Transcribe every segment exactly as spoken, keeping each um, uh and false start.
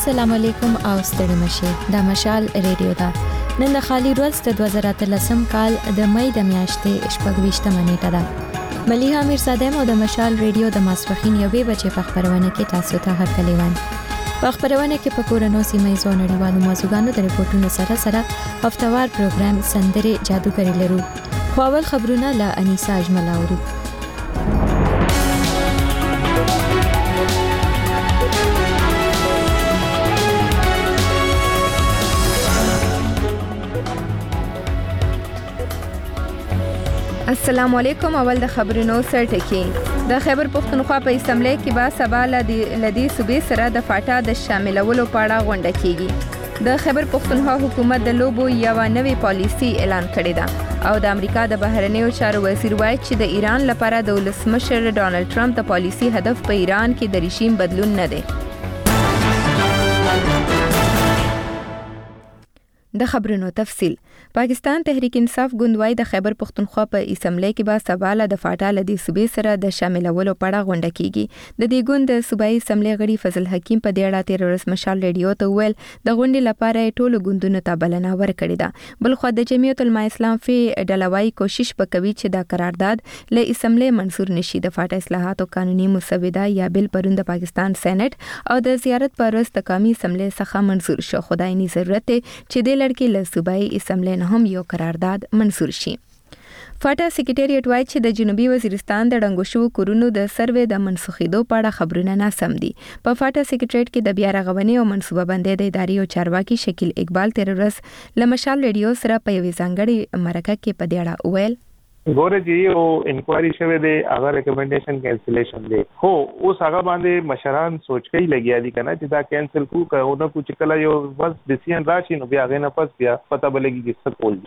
السلام علیکم او ستړي مشه د مشال ریډیو دا نن د خالي ورځ د دوه زره اتلسم کال د مې د میاشتې شپږ نیټه ده. ملیحه میرزاده مو د مشال ریډیو د ماسپخین یوې بجې په خبرونه کې تاسو ته هرکلی وایم. په خبرونه کې په کورونو سیمه ییزو نړیوالو موضوعاتو د ریپورتونو سره سره هفتوار پروګرام سندره جادوګری لرو. خو اول خبرونه له انیسا اجمل اورو. السلام علیکم. اول د خبرونو سرټکی. د خیبر پختونخوا په اسمبلی کې به سبا لدی صوبې سره د فاټا د شاملولو په اړه غونډه کیږي. د خیبر پختونخوا حکومت د لوبو یو نوې پالیسی اعلان کړې ده او د امریکا د بهرنیو چارو وزیر وایي چې د ایران لپاره د ولسمشر ډانلډ ټرمپ د پالیسی هدف په ایران کې د رژیم بدلون نه دی. د خبرونو تفصیل. پاکستان تحریک انصاف ګوند د خیبر پختونخوا په اسمبلی کې به سبا د فاټا لدی صوبې سره د شاملولو په اړه غونډه کیږي. د دې ګوند د صوبایي اسمبلی غړي فضل حکیم په دې اړه تیر ورځ مشال ریډیو ته ویل د غونډې لپاره ټولو ګوندونو ته بلنه ورکړې ده. بل خو د جمعیت العلماء اسلام فی ډلوای کوشش وکوي چې دا قرارداد له اسمبلی منظور نشي. د فاټا اصلاحات او قانوني مسوده یا بل پرون د پاکستان سېنات او د زیارت پر ورځ د قومي اسمبلی څخه منظور شو. خدای نه ضرورت چې د لړکی له صوبایي اسمبلی نه هم یو قرارداد منظور شي. فاټا سکریټریټ وایي چې د جنوبي وزیرستان د ډنګو شو کورونو د سروې د منسوخېدو په اړه خبرونه ناسم دي. په فاټا سکریټریټ کې د بیا رغونې او منصوبه بندۍ د ادارې او چارواکي شکیل اقبال تیر ورځ له مشال ریډیو سره په یوې ځانګړې مرکه کې په دې اړه ویل ګوره چې او انکوایري شوه دی هغه ریکمنډیشن کینسلیشن دی. خو اوس هغه باندې مشران سوچ کوي لګیا دي کنه چې دا کینسل کو کونه کو چې کله یو بس ډیسیژن راشي نو بیا غنه پس بیا پته بلګي چې څه کول.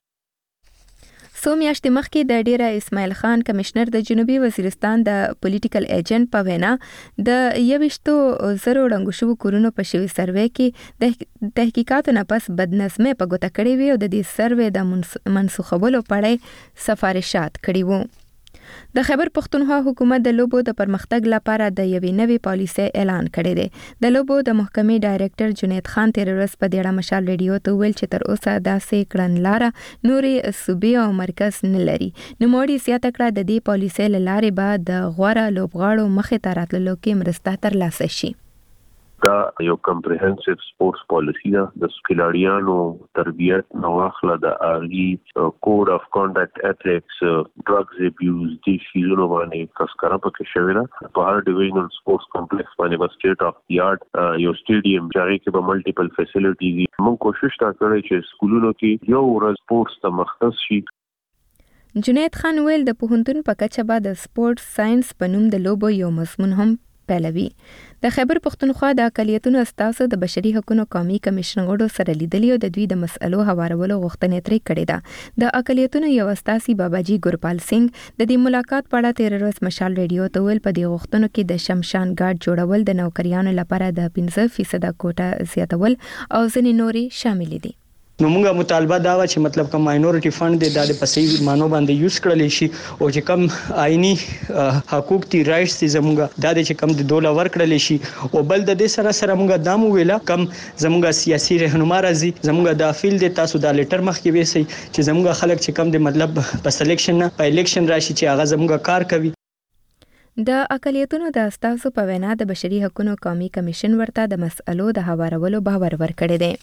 سو میاشتې مخکې د ډیره اسماعیل خان کمشنر د جنوبي وزیرستان د پولیټیکل ایجنټ په وینا د یوشتو زرو ډنګو شو کورونو په شوی سروې کې د تحقیقاتو نه پس بدنظمي په ګوته کړې وي او د دې سروې د منسوخولو په اړه سفارشات کړي وو. د خیبر پختونخوا حکومت د لوبو د پرمختګ لپاره د یوې نوې پالیسۍ اعلان کړی دی. د لوبو د محکمې ډایریکټر جنید خان تیر ورځ په دې اړه مشال ریډیو ته ویل چې تر اوسه داسې کړنلاره نورې صوبې او مرکز نه لري. نوموړي زیاته کړه د دې پالیسۍ له لارې به د غوره لوبغاړو مخې ته راتللو کې مرسته ترلاسه شي. دا یو کمپریهنسیو سپورتس پالیسی ده د کھلاڑیانو تربیت نو اخلا د آرګي کوډ اف کانډکټ ایتھکس ډرګز ابیوز دي شیزونو باندې تذکرہ پکې شوی ده. په هر ډیویژنل سپورتس کمپلیکس باندې به سټیټ اف دی آرټ یو سټیډیم چې کې به ملټیپل فیسیلیټیز موږ کوشش تا کړی چې سکولونو کې یو ورځ سپورتس ته مختص شي. جنید خان ویل د پوهنتون په کچه به د سپورتس ساينس په نوم د لوبو یو مضمون هم پیلوي. د خیبر پختونخوا د اقلیتونو استازو د بشري حقوقو قومي کمیشن غړو سره لیدلي او د دوی د مسألو هوارولو غوښتنه ترې کړې ده. د اقلیتونو یو استاذي باباجي ګورپال سنگ د دې ملاقات په اړه تیر ورځ مشال ریډیو ته ویل په دې غوښتنو کې د شمشان ګارد جوړول د نوکریانو لپاره د پنځه فیصد کوټه زیاتول او ځینې نوري شامل دي. نو موږ مطالبه دا و چې مطلب کوم ماینورټي فند د د پسې مانو باندې یوز کړل شي او چې کم آئینی حقوق دي رائټس دي زموږ د چې کم د دوله ور کړل شي او بل د دې سره سره موږ دامو ویلا کم زموږ سیاسي رهنما راځي زموږ د فیلډ د تاسو د لیټر مخ کې وسی چې زموږ خلک چې کم د مطلب په سلیکشن نه په الیکشن راشي چې هغه زموږ کار کوي. د اقلیتونو د استازو په وینا د بشري حقوقو قومي کمیشن ورته د مسألو د هوارولو باور ورکړی دی.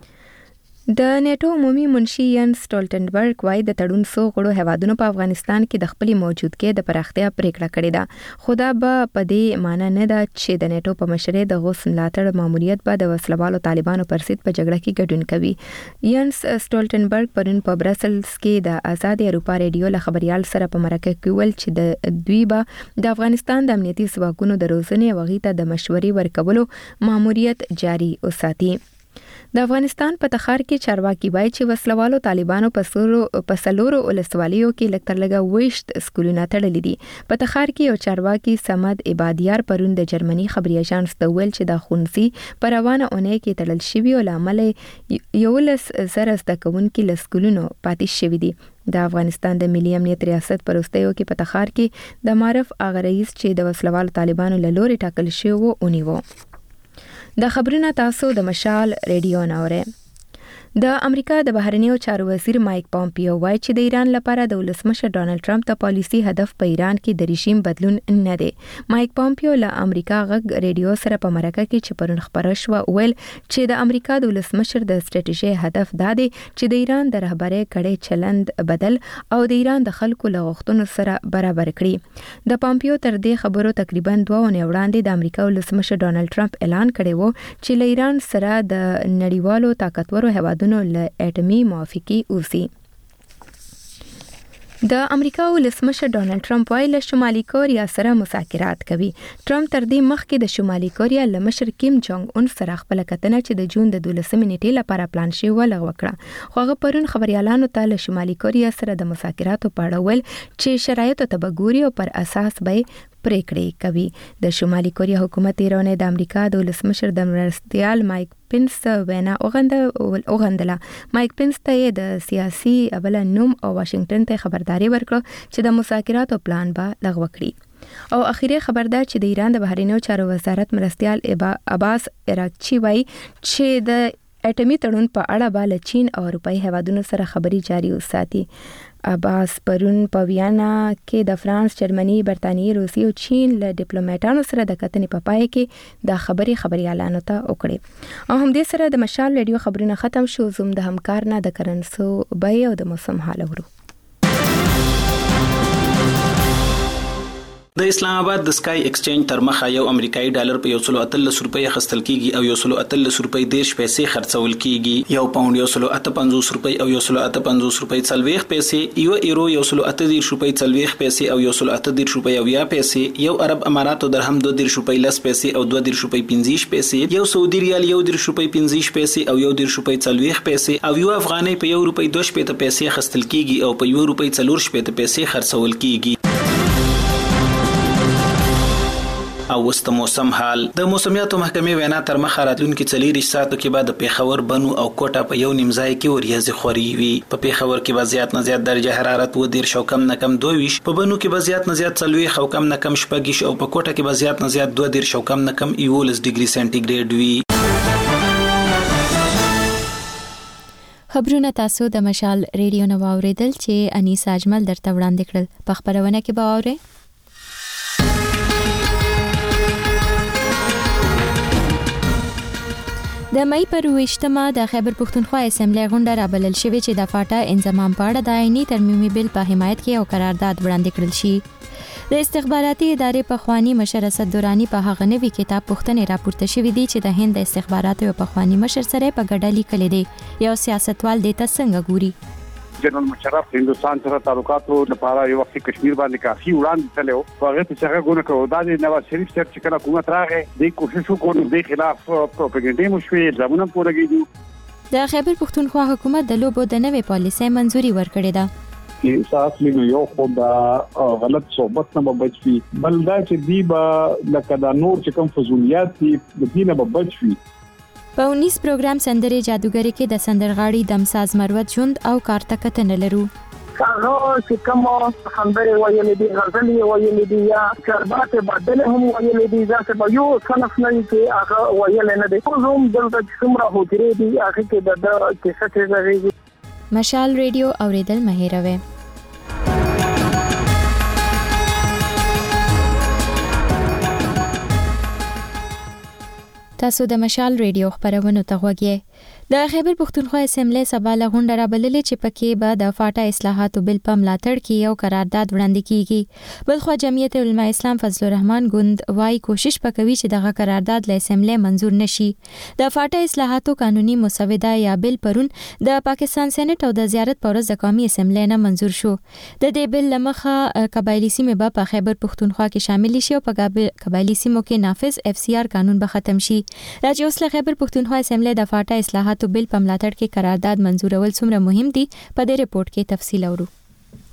د نیټو عمومي منشي ین سټولټنبرګ وايي د تړون سو غړو هیوادونو په افغانستان کې د خپل موجودګۍ د پراختیا پریکړه کړې ده. خدا به په دې معنی نه ده چې د نیټو په مشرۍ د غوث ملاتړ ماموریت به د وسلوالو طالبانو پر ضد په جګړه کې ګډون کوي. ین سټولټنبرګ پرون په برسلز کې د آزاد اروپا ریډیو له خبريال سره په مرکه کې ویل چې د دوی به د افغانستان د امنیتي ځواکونو د روزنې او غیته د مشورې ورکولو ماموریت جاری وساتي. د افغانستان په تخار کې چارواکي وایي چې وسلوالو طالبانو په سورو په سلورو ولسوالیو کې لکتر لګا وښت سکولونه تړلې دي. په تخار کې یو چارواکي سمد عبادیار پرون د جرمني خبري اژانس ته ویل چې د خونسي په روانه اونۍ کې تړل شوی او لامل یو لس زره زده کوونکي له سکولونو پاتې شوي دي. د افغانستان د ملي امنیت ریاست پروستیو کې په تخار کې د معرف اغه رئیس چې د وسلوالو طالبانو له لوري ټاکل شوی و اونیو. د خبرونه تاسو د مشال ریډیو نوره. د امریکا د بهرنیو چارو وزیر مایک پامپیو وایي چې د ایران لپاره د ولسمشر ډونالد ټرمپ د پالیسي هدف په ایران کې د رژیم بدلون نه دی. مایک پامپیو له امریکا غږ ریډیو سره په مرکه کې چې پرون خبره شوه ویل چې د امریکا د ولسمشر د ستراتیژي هدف دا دی چې د ایران د رهبرۍ کړي چلند بدل او د ایران د خلکو له غوښتنو سره برابر کړي. د پامپیو تر دې خبرو تقریبا دوه اونۍ وړاندې د امریکا ولسمشر ډونالد ټرمپ اعلان کړی و چې له ایران سره د نړیوالو طاقتورو هیوادونو له اټومي موافقه اوسي. د امریکا ولسمشر ډونالد ټرمپ وايي له شمالي کوریا سره مذاکرات کوي. ټرمپ تر دې مخکې د شمالي کوریا له مشر کیم جونګ اون سره خپل کتنه چې د جون د دولسمې نیټې لپاره پلان شوی و لغوه کړه. خو هغه پرون خبريالانو ته له شمالي کوریا سره د مذاکراتو په اړه ویل چې شرایطو ته به ګوري او پر اساس به پریکړې کوي. د شمالي کوریا حکومت ایران د امریکا د ولسمشر د مرستیال مایک پینس وینا اوغندله. مایک پینس ته د سیاسي ابل نوم او واشنگټن ته خبرداري ورکړه چې د مذاکراتو پلان به لغوه کړي. او اخیری خبردار چې د ایران د بهرنیو چارو وزارت مرستیال عباس اراغچی وایي چې د اټومي تړون په اړه به له چین او اروپאי هیوادونو سره خبري جاري وساتي. عباس پرون په ویانا کې د فرانس، جرمني، برتانیې، روسیې او چین له ډیپلوماټانو سره د کتنې په پای کې د خبري خبريالانو ته وکړي. او هم دې سره د مشال ریډیو خبرونه ختم شو. زوم د همکار نه د کرنسو بای او د موسم حال ورو. د اسلام آباد د سکای ایکسچینج تر مخه یو امریکایي ډالر په یو سل اتلس روپۍ خستل کیږي او یو سل اتلس روپۍ دیش پیسې خرڅول کیږي. یو پاوند یو سل اته پنځوس روپۍ او یو سل اته پنځوس روپۍ څلوېښت پیسې، یو ایرو یو سل اته دیش روپۍ څلوېښت پیسې او یو سل اته دیش روپۍ او یا پیسې، یو عرب اماراتو درهم دوه دیش روپۍ لس پیسې او دوه دیش روپۍ پنځه پیسې، یو سعودي ریال یو دیش روپۍ پنځه پیسې او یو دیش روپۍ څلوېښت پیسې او یو افغانۍ په یو روپۍ دوه شپېته پیسې خستل کیږي او په یو روپۍ څلور شپېته پیسې خرڅول کیږي. او وست موسم حال. د موسمیاتو محکمې وینا تر مخه راتلونکي څلور ساعتو کې بعد پیښور، بنو او کوټه په یو نیم ځای کې وریځې خوري وي. په پیښور کې به زیات نه زیات درجه حرارت و دیر شو کم نه کم دوه ویش، په بنو کې به زیات نه زیات څلوېښت او کم نه کم شپږ او په کوټه کې به زیات نه زیات دوه دیر شو کم نه کم یولس ډیګري سانتیګریډ وي. خبرونه تاسو د مشال ریډیو نو اوریدل چې انیس اجمل درته وړاندې کړل. په خبرونه کې به اورئ د مې پر وشتمه د خیبر پښتونخوا اسمبلی غونډه رابلل شوې چې د فاټا انضمام په اړه د عیني ترمیمي بل په حمایت کې یو قرارداد وړاندې کړل شي. د استخباراتي ادارې په خوانی مشر اسد دورانی په هغه نوي کتاب پښتنې راپورته شوې دي چې د هند د استخباراتو په خوانی مشر سره په ګډه لیکل دي. یو سیاستوال د څنګه ګوري. جنرال مشرف هندستان سره تعلقاتو لپاره یو وخت کشمیر باندې کافي وړاندې تلو خو هغه څه هغه غوڼه کوي د نواز شریف سره چې کله حکومت راغی د کوشش وکړو د خلاف پروپاګاندا مو شوې ځمونه پورګېږي. د خیبر پښتونخوا حکومت د لوبو د نوې پالیسۍ منځوري ورکړې ده. کې احساس لګو یو خو دا غلط صحبت نه بچوي، بل دا چې دی به لکه دا نور چې کوم فضولیات دي د دې نه بچوي. په اونیس پروګرام سندرې جادوګری کې د سندرغاړي دمساز مروت ژوند او کارتکته لرو. هغه چې کوم خبرې وایلې دي، غزلې وایلې دي یا چربات بدل هم وایلې دي، ځکه به یو صنف نه کې هغه وایلې نه دي. خو زموږ دلته څومره هوټرې دي هغه کې د کیسه کې راځي. مشال ریډیو اوریدل مهیروي. تاسو د مشال ریډیو خبرونه ته غوږی. د خیبر پښتونخوا اسمبلی سبا له غونډه رابللې چې پکې به د فاټا اصلاحاتو بل په ملاتړ کې یو قرارداد وړاندې کیږي. بلخو جمعیت علماء اسلام فضل الرحمن ګوند وايي کوشش وکوي چې دغه قرارداد له اسمبلی منزور نشي. د فاټا اصلاحاتو قانوني مسوده یا بل پرون د پاکستان سېنات او د زیارت پورز د قومي اسمبلی نه منزور شو. د دې بل لمخه قبایلی سیمې به په خیبر پښتونخوا کې شامل شي او په قبایلی سیمو کې نافذ اف سی آر قانون به ختم شي. راځي اوس له خیبر پښتونخوا اسمبلی د فاټا اصلاحاتو بل په ملاتړ کې قرارداد منزورول څومره مهم دي په دې ریپورت کې تفصیل اورو.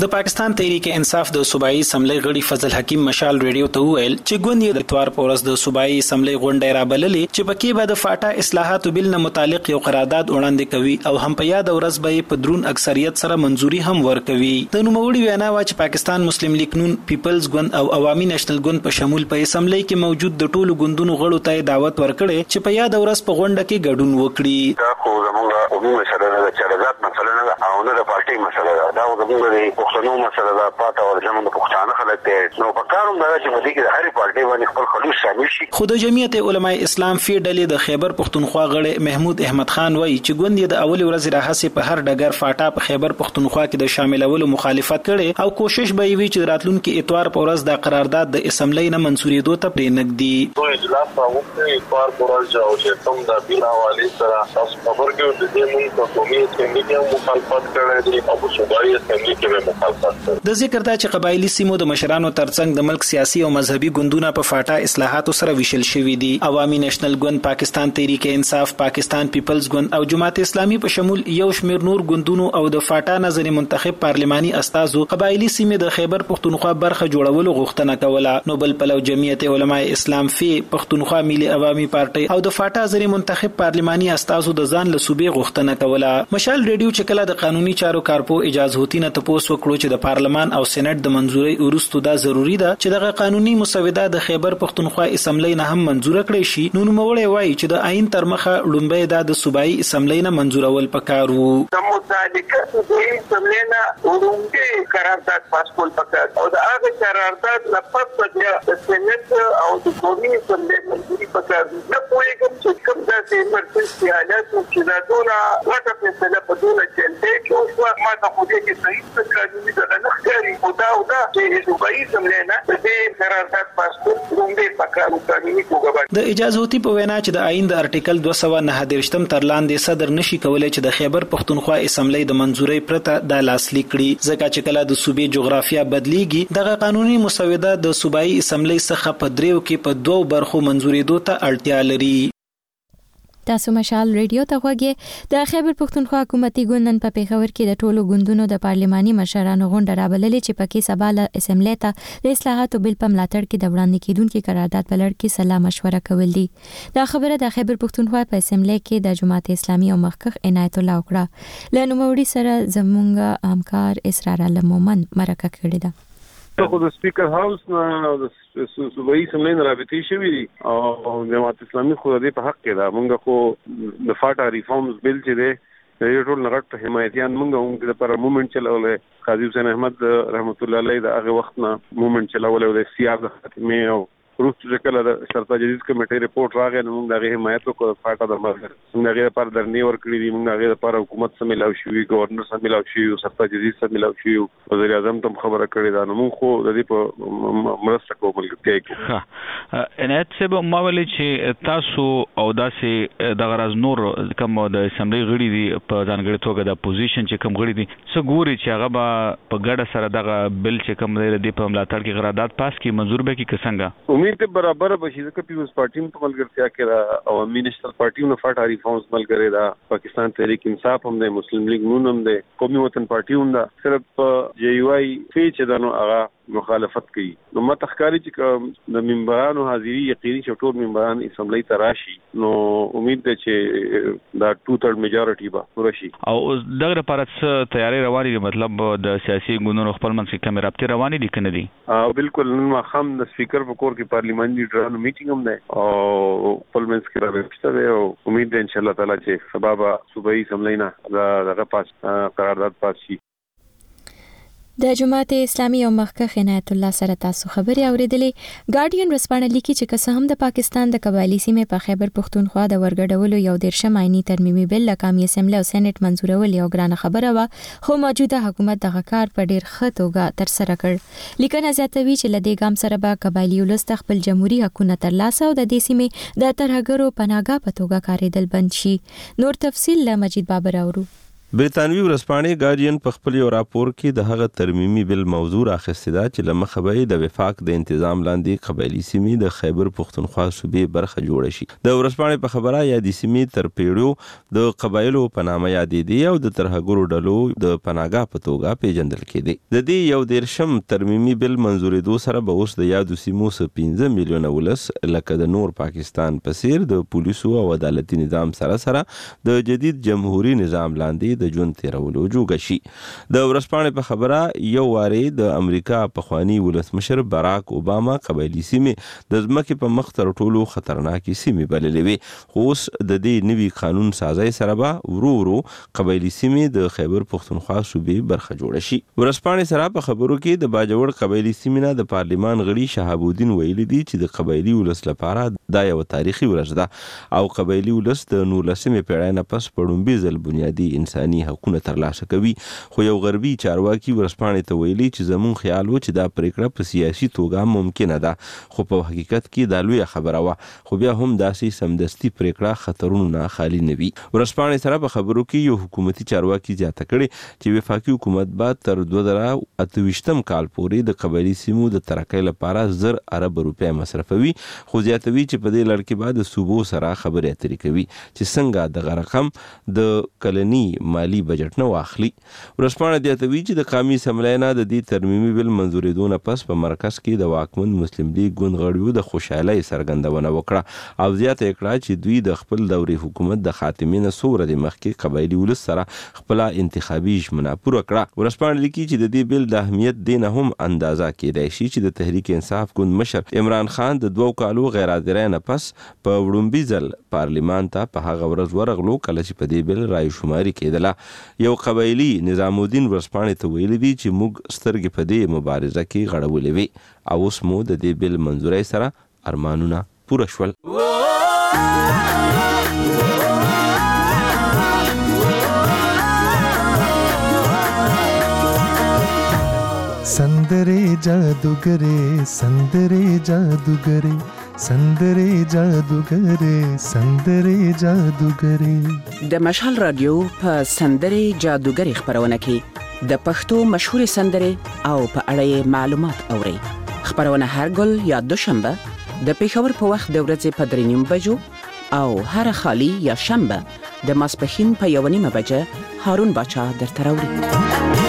د پاکستان تحریک انصاف د صوبایي اسمبلی غړي فضل حکیم مشال ریډیو ته وویل چې ګوند یې د اتوار په ورځ د صوبایي اسمبلی غونډه رابللې چې پکې به د فاټا اصلاحاتو بل نه متعلق یو قرارداد وړاندې کوي او هم په یاد ورځ به په درون اکثریت سره منځوري هم ورکوي. د نوموړي وینا وا چې پاکستان مسلم لیگ نون، پیپلز ګوند او عوامي نېشنل ګوند په شمول په اسمبلی کې موجود د ټولو ګوندونو غړو ته دعوت ورکړي چې په یاد ورځ په غونډه کې ګډون وکړي. دا خو زموږه عمومي مسله ده چې رضایت مسله نه ده او نه د پارټي مسله ده. دا زموږ د پښتنو مسله ده. پاته او زموږ د پښتانه خلک ته نو په کاروم دا چې مدي کې د هرې پارټي باندې خپل خلوص شامل شي. خو د جمعیت علماء اسلام فی ډلې د خیبر پښتونخوا غړي محمود احمد خان وایي چې ګوند یې د اول ورځ راهسه په هر ډګر فاټا په خیبر پښتونخوا کې د شاملولو مخالفت کړي او کوشش به وي چې راتلونکي اتوار په ورځ د قرارداد د اسمبلی نه منسوریدو ته پرې نږدي. دوی اجلاس راوړي اتوار په ورځ او چې کوم د بیل حواله سره تاسو خبر کې د دې موږ په قومي اسمبلی کې مخالفت کړي دي او صوبایي اسمبلی کې مخالفت کړي. د ذکر دا چې قبایلی سیمو د مشرانو ترڅنګ د ملک سیاسي او مذهبي ګوندونه په فاټا اصلاحاتو سره ویشل شوي دي. عوامي نېشنل ګوند، پاکستان تحریک انصاف، پاکستان پیپلز ګوند او جماعت اسلامي په شمول یو شمېر نور ګوندونو او د فاټا نظر منتخب پارلماني استازو قبایلی سیمې د خیبر پښتونخوا برخه جوړولو غوښتنه کوله. نو بل پلو جمعیت علماء اسلام فی پښتونخوا ملي عوامي پارټي او د فاټا نظر منتخب پارلماني استازو د ځان له صوبې غوښتنه کوله. مشال ریډیو چې کله د قانوني چارو کارپو اجازهوتی نه تپوس وکړو چې د پارلمان او سېنات د منځوري وروسته دا ضروری ده چې دغه قانوني مسوده د خیبر پښتونخوا اسمبلی نه هم منځور کړي شي. نو نوموړی وایي چې د آئین تر مخه لومبه د صوبایي اسمبلی نه منځورول پکار وو. د متعلقه صوبایي اسمبلی نه لومبه قرارداد پاسپورت پکار او د هغه قرارداد لپاره د سېنات او د قومي اسمبلی منځوري پکار نه پوهیږم چې کوم داسې ایمرجنسي حالات چې دا ټول واټه فیصله په ټول چلته کې اوس ما ته خو دې کې صحیح څه قانوني ده نه ښکاري او دا او دا چې صوبایي اسمبلی نه د دې قرارداد پاسپورت لومبه پکار قانوني کوګه. د اجازهوتی په وینا چې د آئین د ارټیکل دوه سوه نهه دېرشم تر لاندې صدر نشي کولای چې د خیبر پښتونخوا اسمبلی د منځوري پرته د لاسلیک کړي، ځکه چې کله د صوبې جغرافیه بدلیږي دغه قانوني مسوده د صوبایي اسمبلی څخه په دریو کې په دوو برخو منځورېدو ته اړتیا لري. تاسو مشال ریډیو ته غوږی. د خیبر پښتونخوا حکومتي ګوند نن په پیښور کې د ټولو ګوندونو د پارلماني مشرانو غونډه رابللې چې پکې سبا له اسمبلی ته د اصلاحاتو بل په ملاتړ کې د وړاندې کېدونکو قرارداد په لړ کې سلا مشوره کول دي. دا خبره د خیبر پښتونخوا په اسمبلی کې د جماعت اسلامي او مخکخ عنایت الله وکړه. له نوموړي سره زموږ همکار اسرار المومن مرکه کړې ده. خو د سپیکر هاوس نه د صوبایي اسمبلی نه رابطې شوي دي او جماعت اسلامي خو د دې په حق کې ده. موږ خو د فاټا ریفارمز بل چې دی د ټول نغټ حمایتيان موږ هم د پر موومېنټ چلولې. قاضي حسین احمد رحمت الله علیه د هغه وخت نه موومېنټ چلولې د سیاست د خاتمه او روس چې کله د شرطه جدید کمیټې ریپورت راغی نو موږ دغه حمایت وکړو. فاټا د مرګ موږ هغه پر درنی ورکړي دي. موږ هغه پر حکومت سره ملاو شوی، گورنر سره ملاو شوی، شرطه جدید سره ملاو شوی، وزیر اعظم ته خبره کړې ده. نو موږ خو د دې په مرسته کوو بلکې کوو. عنایت صاحب ما ویل چې تاسو او داسې د غرض نور کوم د اسمبلی غړي دي په ځانګړي توګه د اپوزیشن چې کوم غړي دي څه ګوري چې هغه به په ګډه سره دغه بل چې کوم دی د په ملاتړ کې قرارداد پاس کی منظور به کی څنګه امید ته برابر به شي. ځکه پیپلز پارټي په ملګرتیا کې را او مینیسټر پارټي نو فاټا ریفارمز ملګری دا، پاکستان تحریک انصاف هم دی، مسلم لیگ نون هم دی، قومي وطن پارټي هم دا. صرف جے یو آی فی چې دا نو هغه مخالفت کوي. نو ما تخکاری چې د ممبرانو حاضری یقیني چې ټول ممبران اسمبلی ته راشي نو امید ده چې دا ټو تھرډ میجارټي به پوره شي. او دغه لپاره څه تیاری روانې دي؟ مطلب د سیاسي ګوندونو خپل منځ کې کومې رابطې روانې دي کنه دي؟ او بالکل نن ماښام د سپیکر په کور کې پارلیماني لیډرانو میټینګ هم دی او خپل منځ کې راوښته دی او امید ده ان شاء الله تعالی چې سبا به صوبایي اسمبلی نه دغه پاس قرارداد پاس شي. د جماعت اسلامي او مخکخ عنایت الله سره تاسو خبري اوریدلې. ګارډین رسپانه لیکي چې که هم د پاکستان د قبایلی سیمې په خیبر پښتونخوا د ورګډولو یو دیرشم آئینی ترمیمي بل لکامي اسمبلی او سېنات منزورول یو ګرانه خبره و، خو موجوده حکومت دغه کار په ډیر ښه توګه تر سره کړ. لیکنه زیاتوي چې لدې ګام سره به قبایلی ولست خپل جمهوریت حکومت ترلاسه او د دې سیمې د ترهګرو پناهګاه په توګه کارېدل بند شي. نور تفصیل له مجید بابر اورو. برتانوي ورځپاڼې ګارډین په خپل یو راپور کې د هغه ترمیمي بل موضوع راخستې ده چې له مخه به د وفاق د تنظیم لاندې قبایلي سیمې د خیبر پښتونخوا صوبې برخه جوړه شي. د ورځپاڼې په خبره یا د سیمې تر پیړیو د قبایلو په نامه یادېدې او د ترهګرو ډلو د پناهګاه په توګه پیژندل کېدې. د دې یو دیرشم ترمیمي بل منظورېدو سره به اوس د یادو سیمو څخه پنځه میلیونه ولس لکه د نور پاکستان په څیر د پولیسو او عدالتي نظام سره سره د جدید جمهوریت نظام لاندې د ژوند تیرولو جوګه شي. د ورځپاڼې په خبره یو واري د امریکا پخوانی ولسمشر باراک اوباما قبایلي سیمې د ځمکې په مخ تر ټولو خطرناکې سیمې بللې وي. خو اوس د دې نوي قانون سازۍ سره به ورو ورو قبایلي سیمې د خیبر پښتونخوا صوبې برخه جوړه شي. ورځپاڼې سره په خبرو کې د باجوړ قبایلي سیمې نه د پارلیمان غړي شهاب الدین ویلي دي چې د قبایلي ولس لپاره دا یو تاریخي ورځ ده او قبایلي ولس د نولسمې پیړۍ نه پس په لومړي ځل بنیادي انساني حقوقونه ترلاسه کوي. خو یو غربي چارواکي ورځپاڼې ته ویلي چې زموږ خیال و چې دا پریکړه په سیاسي توګه ممکنه ده، خو په حقیقت کې دا لویه خبره وه. خو بیا هم داسې سمدستي پریکړه خطرونو نه خالي نه وي. ورځپاڼې سره په خبرو کې یو حکومتي چارواکي زیاته کړې چې وفاقي حکومت به تر دوه زره اته ویشتم کال پورې د قبایلي سیمو د ترقۍ لپاره زر ارب روپۍ مصرفوي، خو زیاتوي چې په دې لړ کې به د صوبو سره خبرې اترې کوي چې څنګه دغه رقم د کلني مالی بجټ نه واخلي. ورځپاڼه زیاتوي چې د قومي اسمبلۍ نه د دې ترمیمي بل منظورېدو نه پس په مرکز کې د واکمن مسلم لیگ ګوند غړیو د خوشحالۍ څرګندونه وکړه او زیاته کړه چې دوی د خپل دوري حکومت د خاتمې نه څو ورځې مخکې قبایلي ولس سره خپله انتخابي ژمنه پوره کړه. ورځپاڼه لیکي چې د دې بل د اهمیت دې نه هم اندازه کېدای شي چې د تحریک انصاف ګوند مشر عمران خان د دوو کالو غیر حاضرۍ نه پس په وړومبي ځل پارلیمان ته په هغه ورځ ورغلو کله چې په دې بل رای شماري کېدله. یو قبایلي نظام الدین ورځپاڼې ته ویلي دي چې موږ سترګې په دې مبارزه کې غړولې وي او اوس مو د دې بل منظورۍ سره ارمانونه پوره شول. संदरे जादूगरे संदरे जादूगरे संदरे जादूगरे संदरे जादूगरे د مشال رادیو په سندري جادوګری خبرونه کې د پښتو مشهور سندري او په اړه معلومات اوري. خبرونه هر ګل یا دوشنبه د پیښور په وخت د ورځې په درې نیم بجو او هر خالی یا شنبه د ماسپښین په یو نیمه بجه هارون باچا درته راوړي.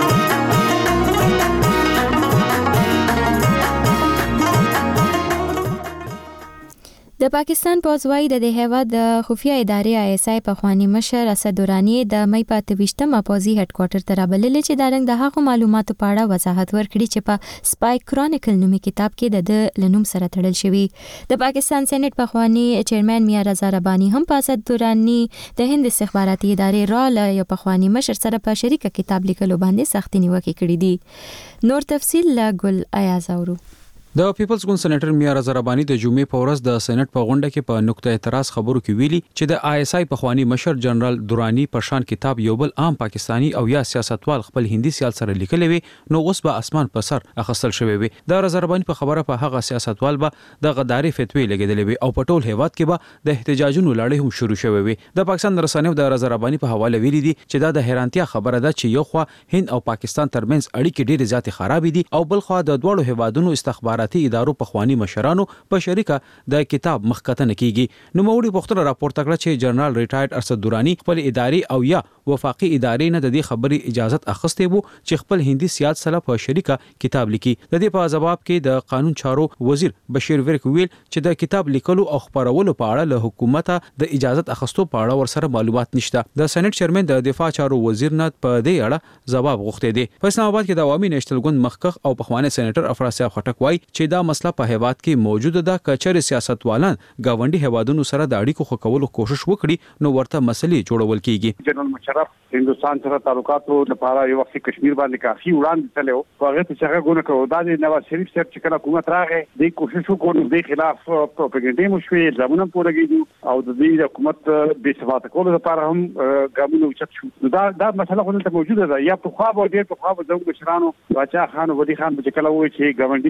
د پاکستان پوځ وايي د هیواد د خفیه ادارې آی اس آی په خواني مشر اسد دورانی د مې په اته ویشتم پوځي هډ کوارټر ته رابللې چې د رنګ د هغو معلوماتو په اړه وضاحت ورکړي چې په سپای کرونیکل نومي کتاب کې د لنوم سره تړل شوی. د پاکستان سېنات په خواني چیرمن میا رضا ربانی هم په اسد دورانی د هند استخباراتي ادارې رال یو په خواني مشر سره په شریکه کتاب لیکلو باندې سختي نیوکه کړې دي. نور تفصیل لا ګل ایاز اورو. د پیپلز ګوند سېنیټر میا رضا ربانی د جمعې په ورځ د سېنات په غونډه کې په نقطه اعتراض خبرو کې ویلي چې د آی اس آی په خواني مشر جنرال دورانی په شان کتاب یو بل عام پاکستانی او یا سیاستوال خپل هندي سیال سره لیکلی وي نو اوس به اسمان په سر اخستل شوی وي. د رضا ربانی په خبره په هغه سیاستوال به د غداري فتوی لګیدلې وي او په ټول هیواد کې به د احتجاجونو لړۍ هم شروع شوی وي. د پاکستان رسنیو د رضا ربانی په حواله ویلي دي چې دا د حیرانتیا خبره ده چې یو خوا هند او پاکستان ترمنځ اړیکې ډېرې زیاتې خراب دي او بل خوا د دوړو هیوادونو استخباراتي ادارو په خواني مشرانو په شریکه د کتاب مخکتنه کیږي. نو موري پختره راپورټ کړه چې جنرال ریټایرډ اسد دورانی خپل اداري او یا وفاقي ادارې نه د دې خبرې اجازه اخیستې وو چې خپل هندي سیاست سره په شریکه کتاب لیکي. د دې په جواب کې د قانون چارو وزیر بشیر ورک ویل چې د کتاب لیکلو او خبرولو په اړه له حکومت د اجازه اخیستو په اړه ورسره معلومات نشته. د سېنات چیرمن د دفاع چارو وزیر نه په دې اړه جواب غوښتي دي. په اسلام آباد کې د عوامي نېشنل ګوند مخکخ او پخوانی سېنیټر افراز صاحب خټک وایي چې دا مسله په هیواد کې موجوده ده. کچره سیاستوالان گاونډي هیوادونو سره د اړیکو خو کولو کوشش وکړي نو ورته مسلې جوړول کیږي. جنرال مشرف هندستان سره تعلقاتو لپاره یو وخت کشمیر باندې کافي وړاندې تلو هغه ته څنګه غوونه کوو د نواز شریف سره چې کله حکومت راغی د کوشش وکړو د خلاف پروپاګاندا مو شوې ځمونه پورګیدو او د دې حکومت به ثبات کولو لپاره هم ګامونه وچت شو. دا دا مسله خو دلته موجوده ده. یا په خوا به ډېر په خوا به د مشرانو باچا خان ولی خان چې کله وایي چې ګاونډي ملکونو سره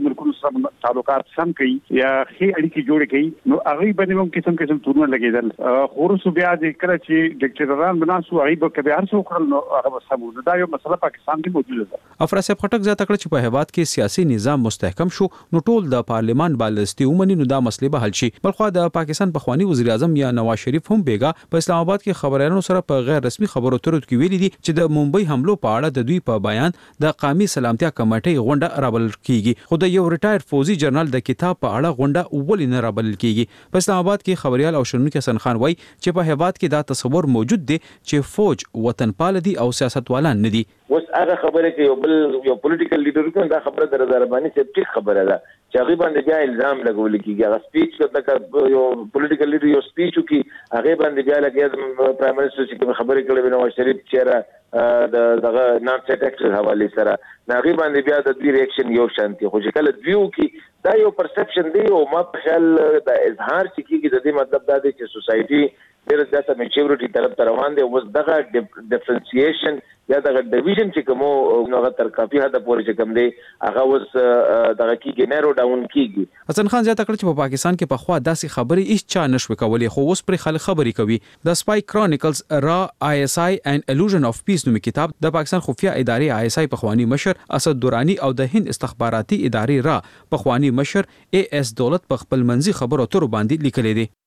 سره تعلقات سم کوي یا خې اړیکې جوړې کوي نو هغه باندې هم قسم قسم تورونه لګیدل خورسو بیا د کله چې ډیکټیټران بناسو هغه به کبه هر څو کړل نو هغه سمو دا یو مسله پاکستان کې موجوده ده. افراسیب خټک زیاته کړ چې په هیواد کې سیاسي نظام مستحکم شو نو ټول د پارلیمان بالستي ومني نو دا مسلې به حل شي. بلخو د پاکستان پخوانی وزیر اعظم یا نواز شریف هم بیګا په اسلام آباد کې خبريالانو سره په غیر رسمي خبرو اترو کې ویلي دي چې د ممبئی حملو په اړه د دوی په بیان د قومي سلامتیا کمیټې غونډه رابلل کیږي خو د یو ریټایر فوزي جنرال د کتاب په اړه غونډه ولې نه رابلل کیږي. په اسلام آباد کې خبريال او شنونکو حسن خان وایي چې په هیواد کې دا تصور موجود دی چې فوج وطنپال دي او سیاستوالان نه دي. اوس هغه خبره کې یو بل یو پولیټیکل لیډر کوم دا خبره در زربانی سپټیک خبره ده چې هغه باندې بیا الزام لګول کیږي. هغه سپیچ کړه یو پولیټیکل لیډر یو سپیچ وکي هغه باندې بیا لګي پرایم منسٹر چې خبرې کړې نواز شریف چیرې د دغه نان سیټ اکټ حواله سره هغه باندې بیا د دې ریاکشن یو شانتي خو چې کله دیو کې دا یو پرسپشن دی او ما په خیال د اظهار چې کیږي د دې مطلب دا دی چې سوسايټي ډېر زیاته میچورټي طرف ته روان دي او دغه ډیفرنسییشن یا دغه ډیویژن چې کومو نوغه تر کافي حد پورې چې کوم دی هغه اوس دغه کیږي نارو ډاون کیږي. حسن خان زیاته کړ چې په پاکستان کې په خوا داسې خبرې هیڅ چا نشو کولای خو اوس پر خلک خبرې کوي. د سپای کرونیکلز را آی اس آی اینڈ الوژن اف پیس نومي کتاب د پاکستان خفیه ادارې آی اس آی پخوانی مشر اسد دورانی او د هند استخباراتي ادارې را پخوانی مشر ای اس دولت په خپل منځي خبرو اترو باندې لیکلي دي.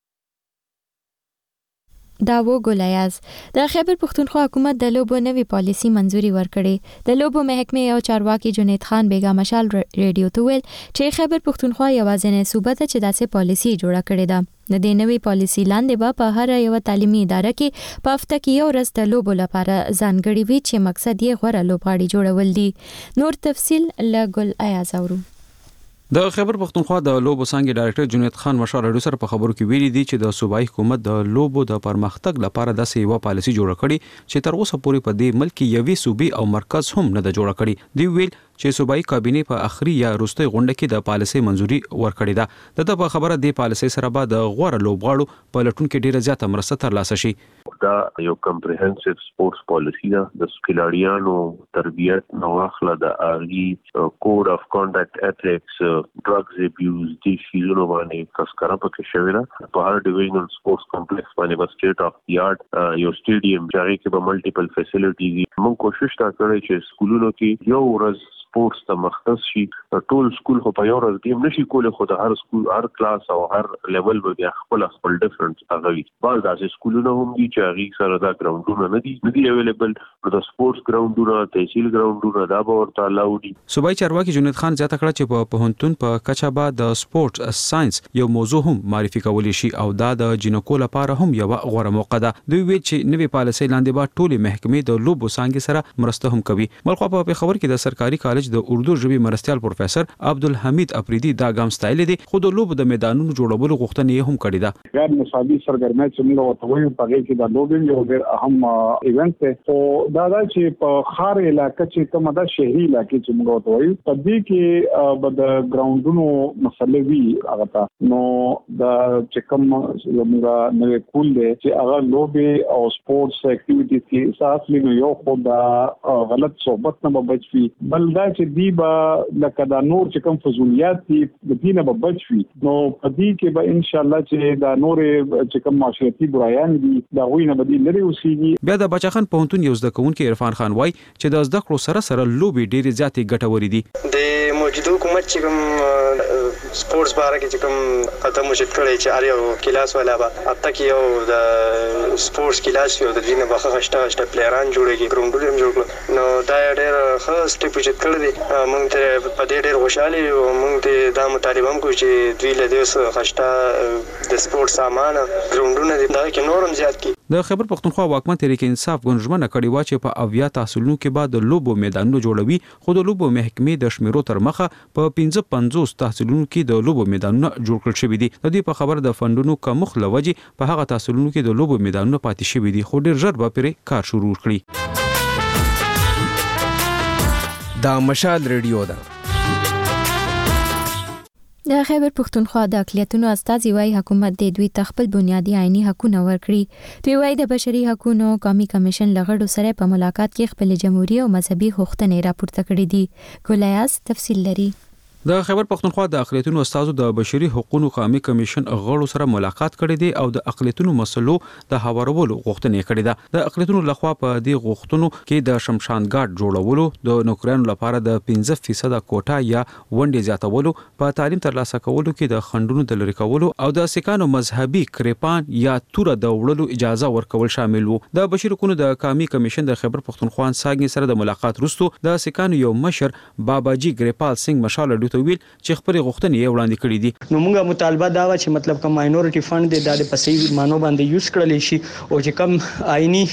داو ګولیاز د خیبر پختونخوا حکومت د لوبو نوې پالیسی منځوري ورکړې. د لوبو محکمې او چارواکي جنید خان بیګا مشال ریډیو ته ویل چې خیبر پختونخوا یوازینی صوبه ده چې داسې پالیسی جوړه کړې ده. د دې نوې پالیسی لاندې به په هر یو تعلیمي اداره کې په هفته کې یو ورځ د لوبو لپاره ځانګړي وي چې مقصد یې غوړه لوبغاړي جوړول دي. نور تفصیل له ګل ایاز اورو. د خیبر پختونخوا د لوبو څنګه ډایریکټر جنید خان مشال ریډیو سره په خبرو کې ویلي دي چې د صوبایي حکومت د لوبو د پرمختګ لپاره د سیوا پالیسی جوړه کړې چې تر اوسه پورې په دې ملک کې یوې صوبې او مرکز هم نه د جوړه کړې. دی ویل چې صوبایي کابینه په اخري یا وروستي غونډه کې د پالیسي منځوري ورکړې ده. د په خبره د پالیسي سره به د غوړه لوبغاړو په لټون کې ډیره زیاته مرسته ترلاسه شي. دا یو کمپریهنسیو سپورتس پالیسی ده د کھلاڑیانو تربیت نواخله د آرګي کوډ اف کانډکټ ایتھکس ډرګز ابیوز دي شیزونو باندې تذکرہ پکې شوی ده. په هر ډیویژنل سپورتس کمپلیکس باندې به سټیټ اف دی آرټ یو سټیډیم جاری کې به ملټیپل فیسیلیټیز موږ کوشش تا کړی چې سکولونو کې یو ورځ سپورتس ته مختص شي. ټول سکول خو په یو ورځ کې نشي کولای خو د هر سکول هر کلاس او هر لیول به خپل خپل ډیفرنس هغه وي. بعض داسې سکولونه هم دي چې هغه سره دا ګراوندونه نه دي نه دي اویلیبل د سپورتس ګراوندونه تحصیل ګراوندونه دا به ورته الاو دي. صوبایي چارواکي جنید خان زیاته کړه چې په پوهنتون په کچه به د سپورتس ساينس یو موضوع هم معرفي کولی شي او دا د جنکو لپاره هم یو غوړه موقع ده. دوی ویل چې نوې پالیسي لاندې به ټولې محکمې د لوبو څنګه سره مرسته هم کوي. بلخو په خبر کې د سرکاري کالج د اردو ژبې مرستيال پروفیسور عبدالحمید افریدی دا ګام ستایل دي خو د لوبو د میدانونو جوړولو غوښتنه یې هم کړې ده. غیر نصابي سرګرمۍ چې موږ ورته وایو په هغه کې د لوبو یو ډېر اهم ایونت دی او دا دا چې په خار علاقې چې کومه د شهري علاقې چې موږ ورته وایو په دې کې به د ګراوندونو مسلې وي هغه ته نو دا چې کوم موږ نوې کول دي چې هغه لوبي او سپورتس اکټیویټیز کې اساس لینو یو خو دا غلط صحبت نه بچي بل دا چې دی با لکه دا نور چې کوم فضولیات دي د دینه به بچ وي نو په دې کې به ان شاء الله چې دا نور چې کوم معاشرتي برایان دي دا غوینه به لري اوسېږي. بیا د بچاخان پوهنتون یو زده کوونکی عرفان خان وای چې د زده کړو سره سره لوبي ډېری زیاتې ګټورې دي. د موجوده حکومت چې کوم سپورتس باره کې چې کوم قدم وشت کړی چې اړ یو کلاس ولا به اته کې یو د سپورتس کلاس یو د دینه به خشته خشته پلیران جوړيږي ګراوندونه هم جوړ کړل نو دا ډېر ښه سټیپ چې کړی دی. موږ ته په دې ډېر خوشاله یو موږ ته دا مطالبه کوو چې دوی له دې خشته د سپورت سامان ګراوندونه دا کې نورم زیات کی. د خیبر پختونخوا واکمن تحریک انصاف ګنجمنه کړي وا چې په اویا تحصیلونو کې بعد د لوبو میدانونو جوړوي خو د لوبو محکمې د شمیرو تر مخه په پنځه پنځوس تحصیلونو کې د لوبو میدانونه جوړ کړل شوی دي. د دې په خبر د فندونو کمخ لوجي په هغه تحصیلونو کې د لوبو میدانونه پاتې شوی دي خو ډیر ژر به پرې کار شروع کړي. دا مشال ریډیو ده. د خیبر پختونخوا د اقلیتونو استازي وايي حکومت د دوی تخپل بنیادی آئینی حقونه ورکړي. دوی وايي د بشري حقوقو قومي کمیشن لغړو سره په ملاقات کې خپل جمهوریت او مذهبي غوښتنې راپورته کړې دي. ګولیاس تفصیل لري. د خیبر پختونخوا د اقلیتونو استادو د بشري حقوقو قومي کمیشن غړو سره ملاقات کړی دی او د اقلیتونو مسلو د هوارولو غوښتنه کړې ده. د اقلیتونو لخوا په دې غوښتنو کې د شمشانګاټ جوړولو، د نوکریانو لپاره د پنځه فیصد کوټه یا ونډې زیاتولو، په تعلیم ترلاسه کولو کې د خنډونو د لرې کولو او د سکانو مذهبي کریپان یا توره د وړلو اجازه ورکول شامل وو. د بشري حقوقو د قومي کمیشن د خیبر پختونخوا ساګي سره د ملاقات وروسته د سکانو یو مشر باباجي ګریپال سنگ مشال ته ویل چې خپل غوښتنې یې وړاندې کړې دي. نو موږ مطالبه دا و چې مطلب کوم ماینورټي فند د پسې مانو باندې یوز کړل شي او چې کوم آئینی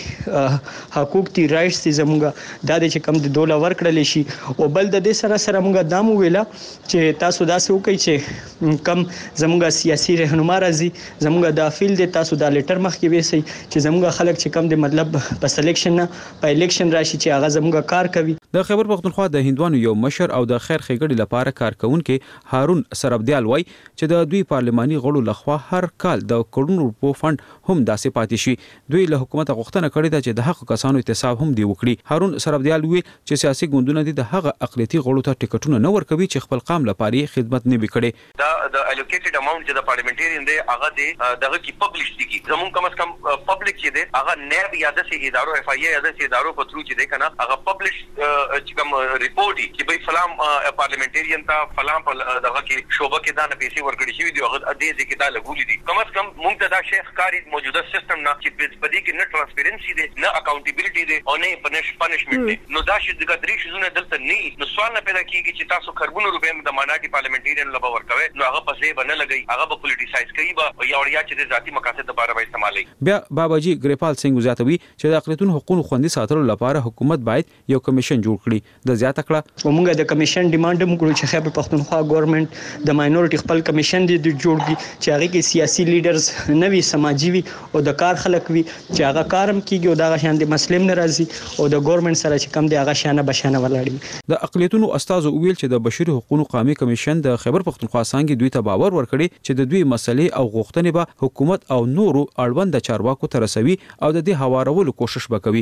حقوق دي رائټس دي زموږ دا چې کوم د دوله ور کړل شي او بل د دې سره سره موږ دا مو ویلا چې تاسو داسې وکړئ چې کم زموږ سیاسي رهنما راځي زموږ د افیل د تاسو د لیټر مخ کې ویسي چې زموږ خلک چې کم د مطلب په سلیکشن نه په الیکشن راشي چې هغه زموږ کار کوي. د خیبر پختونخوا د هندوانو یو مشر او د خیر ښېګړې لپاره کارکونکو هارون سربدیال وای چې د دوی پارلماني غړو لخوا هر کال د کروڑونو روپو فند هم داسې پاتې شي. دوی له حکومت غوښتنه کړې ده چې د حق کسانو احتساب هم دی وکړي. هارون سربدیال وی چې سیاسي ګوندونه دي د هغه اقلیتي غړو ته ټیکټونه نه ورکوي چې خپل قام لپاره خدمت نه وکړي. دا د الوکیټډ اماونت چې د پارلیمنټریان دی هغه دی دغه کی پبلش دي کی زمون کم از کم پبلک چې دی هغه نیب یا د سي ادارو اف ای یا د سي ادارو په ترو چې دی کنه هغه پبلش چې کوم ریپورت چې به فلام پارلیمنټریان ته فلام په دغه کې شوبه کې دا نه پیسې ورکړي شي دی هغه د دې کې دا لګولې دي. کم از کم موږ ته دا شیخ کاری موجوده سیستم نه چې په دې کې نه ټرانسپیرنسي دی نه اکاونټیبিলিټي دی او نه پنش پنشمنت دی. نو دا چې د درې شزونه دلته نه نو سوال نه پیدا کیږي چې تاسو خربونو روپې د ماناټي پارلیمنټریان لبا ورکوي نو هغه په ځای باندې لګي هغه په پولیټیسایز کوي با یا اوریا چې د ذاتی مقاصد لپاره به استعمالي. بیا باباجي ګریپال سنگ زیاتوي چې د اقلیتونو حقوقو خوندي ساتلو لپاره حکومت باید یو کمیشن جوړ کړي. د زیاته کړه موږ د کمیشن ډیماند وکړو چې خیبر پختونخوا ګورنمنت د ماینورټي خپل کمیشن دی جوړ کړي چې هغه کې سیاسي لیډرز نوي سماجی وي او د کار خلک وي چې هغه کارم کیږي او دا شان د مسلم ناراضي او د ګورنمنت سره چې کم دی هغه شانه بشانه ولاړي. د اقلیتونو استاد ویل چې د بشري حقوقو قومي کمیشن د خیبر پختونخوا څنګه دوی ته باور ورکړي چې د دوی مسلې او غوښتنې به حکومت او نورو اړوند چارواکو ته رسوي او د دې هوارولو کوشش وکوي.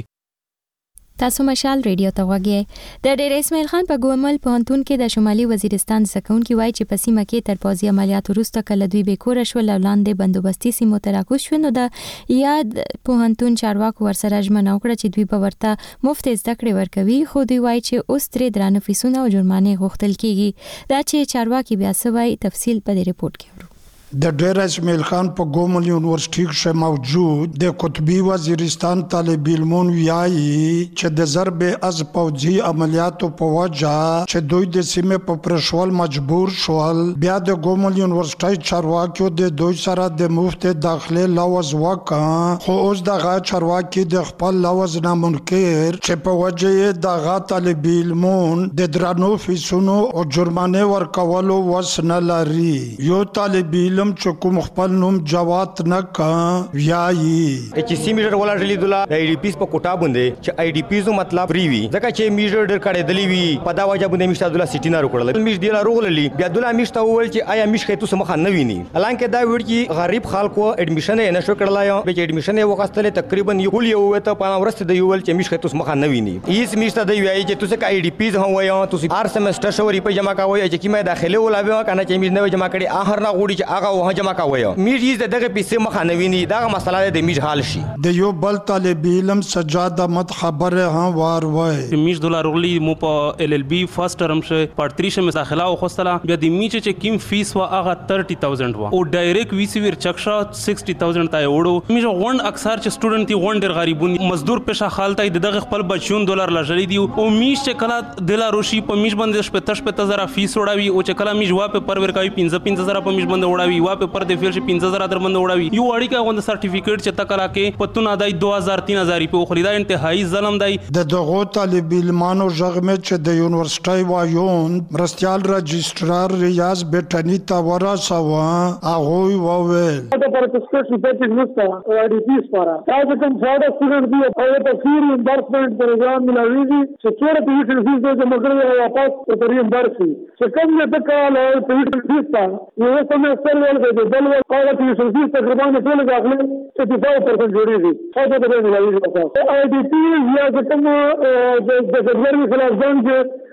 تاسو مشال ریډیو ته وګورئ. د ډېر اسماعیل خان په ګومل پوهنتون کې د شمالي وزیرستان زکونکي وایي چې په سیمه کې تر پوځي عملیاتو وروسته کله دوی به کور شول لاندې بندوبستي سیمو ته راکوز شو نو د یاد پوهنتون چارواکو ورسره ژمنه وکړه چې دوی به ورته مفت زده کړې ورکوي خو دوی وایي چې اوس ترې درانه فیسونه او جرمانې غوښتل کیږي. دا چې چارواکي بیا څه وایي تفصیل په دې ریپورت کې ورو. د ډیر اسماعیل خان په ګومل یونیورسيټي کې موجود د قطبي وزیرستان طالب علمون ویایي چې د ضرب از پوځي عملیاتو په وجه چې دوی د سیمې په پرشول مجبور شول بیا د ګومل یونیورسيټي چارواکیو د دوی سره د مفت داخله لوز وکړ خو اوس دغه چارواکي د خپل لوز نه منکر چې په وجه دغه طالب علمون د درانو فیسونو او جرمانه ورکولو وس نه لري. یو طالب علم چې کوم خپل نوم جوات نه کا ویایي چې سی میټر ولا ډلی دولا د ای ډی پیس په کوټا باندې چې ای ډی پیسو مطلب فری وي ځکه چې میټر ډر کړي دلی وي په دا وجه باندې میشته دولا سټی نه وکړل میش دی لا روغللی بیا دولا میشته وول چې آیا میش خېتو سمخ نه ویني الانکه دا وړ چې غریب خلکو اډمیشن یې نشو کړلای به چې اډمیشن یې وغستل تقریبا یو کول یو ته په ورسته دی وول چې میش خېتو سمخ نه ویني هیڅ میشته دی وایي چې تاسو کا ای ډی پیس هم وایو تاسو هر سمستر شوري په جمع کاوي چې کیمه داخله ولا به کنه چې میش نه جمع کړي اخر نه غوړي چې هغه وه جمع کاوي میږي دغه پیسې مخانویني دا مسله د میج حال شي. د یو بل طالب علم سجاد احمد خبره هم وار وای میج ډالر ورلی مو په ال ال بی فرست ټرم شه پارتریشه مې داخله او خوستله بیا د میج چې کیم فیس وا هغه تیرټی هزار وا او ډایرکټ وی سی ویر چکشا شصت هزار ته وړو میج غون اکثر چې سټوډنټ دی غون ډیر غریبون مزدور پېښه حالت دی دغه خپل بچون ډالر لژړی دی او میج چې کله دلا روشي په میج باندې شپته شپته زره فیس وړاوي او چې کله میج وا په پر ور کوي پنځه پنځه زره په میج باندې وړاوي وا په پر د فیل پنځه زره در باندې وړاوي یو اړیکه غوند سرټیفیکیټ چې تکلا کې پتون ادای دو هزار تین هزار په خریدا انتهایی ظلم دی. د دغه طالب علمانو ژغمه چې د یونیورسيټي وایون مرستيال رجسترار ریاض بیٹنی تا ورسوا هغه وویل دا پارټیسپیټ پېټ نشته او ای ډی پیس پاره تاسو کوم فاډا سټوډنټ دی او د فیر ریمبرسمنت پروګرام ملوي چې چیرې په یوټیل فیس د مګر واپس په ریمبرسي چې کوم نه تکاله په یوټیل فیس تا یو سمستر ول د بل قاعده یوټیل فیس تقریبا ټول داخله چې دفاع پرسنټ جوړیږي خاصه د ملوي او ای ډی پی یا کوم د د ګورنمنت خلاف ځان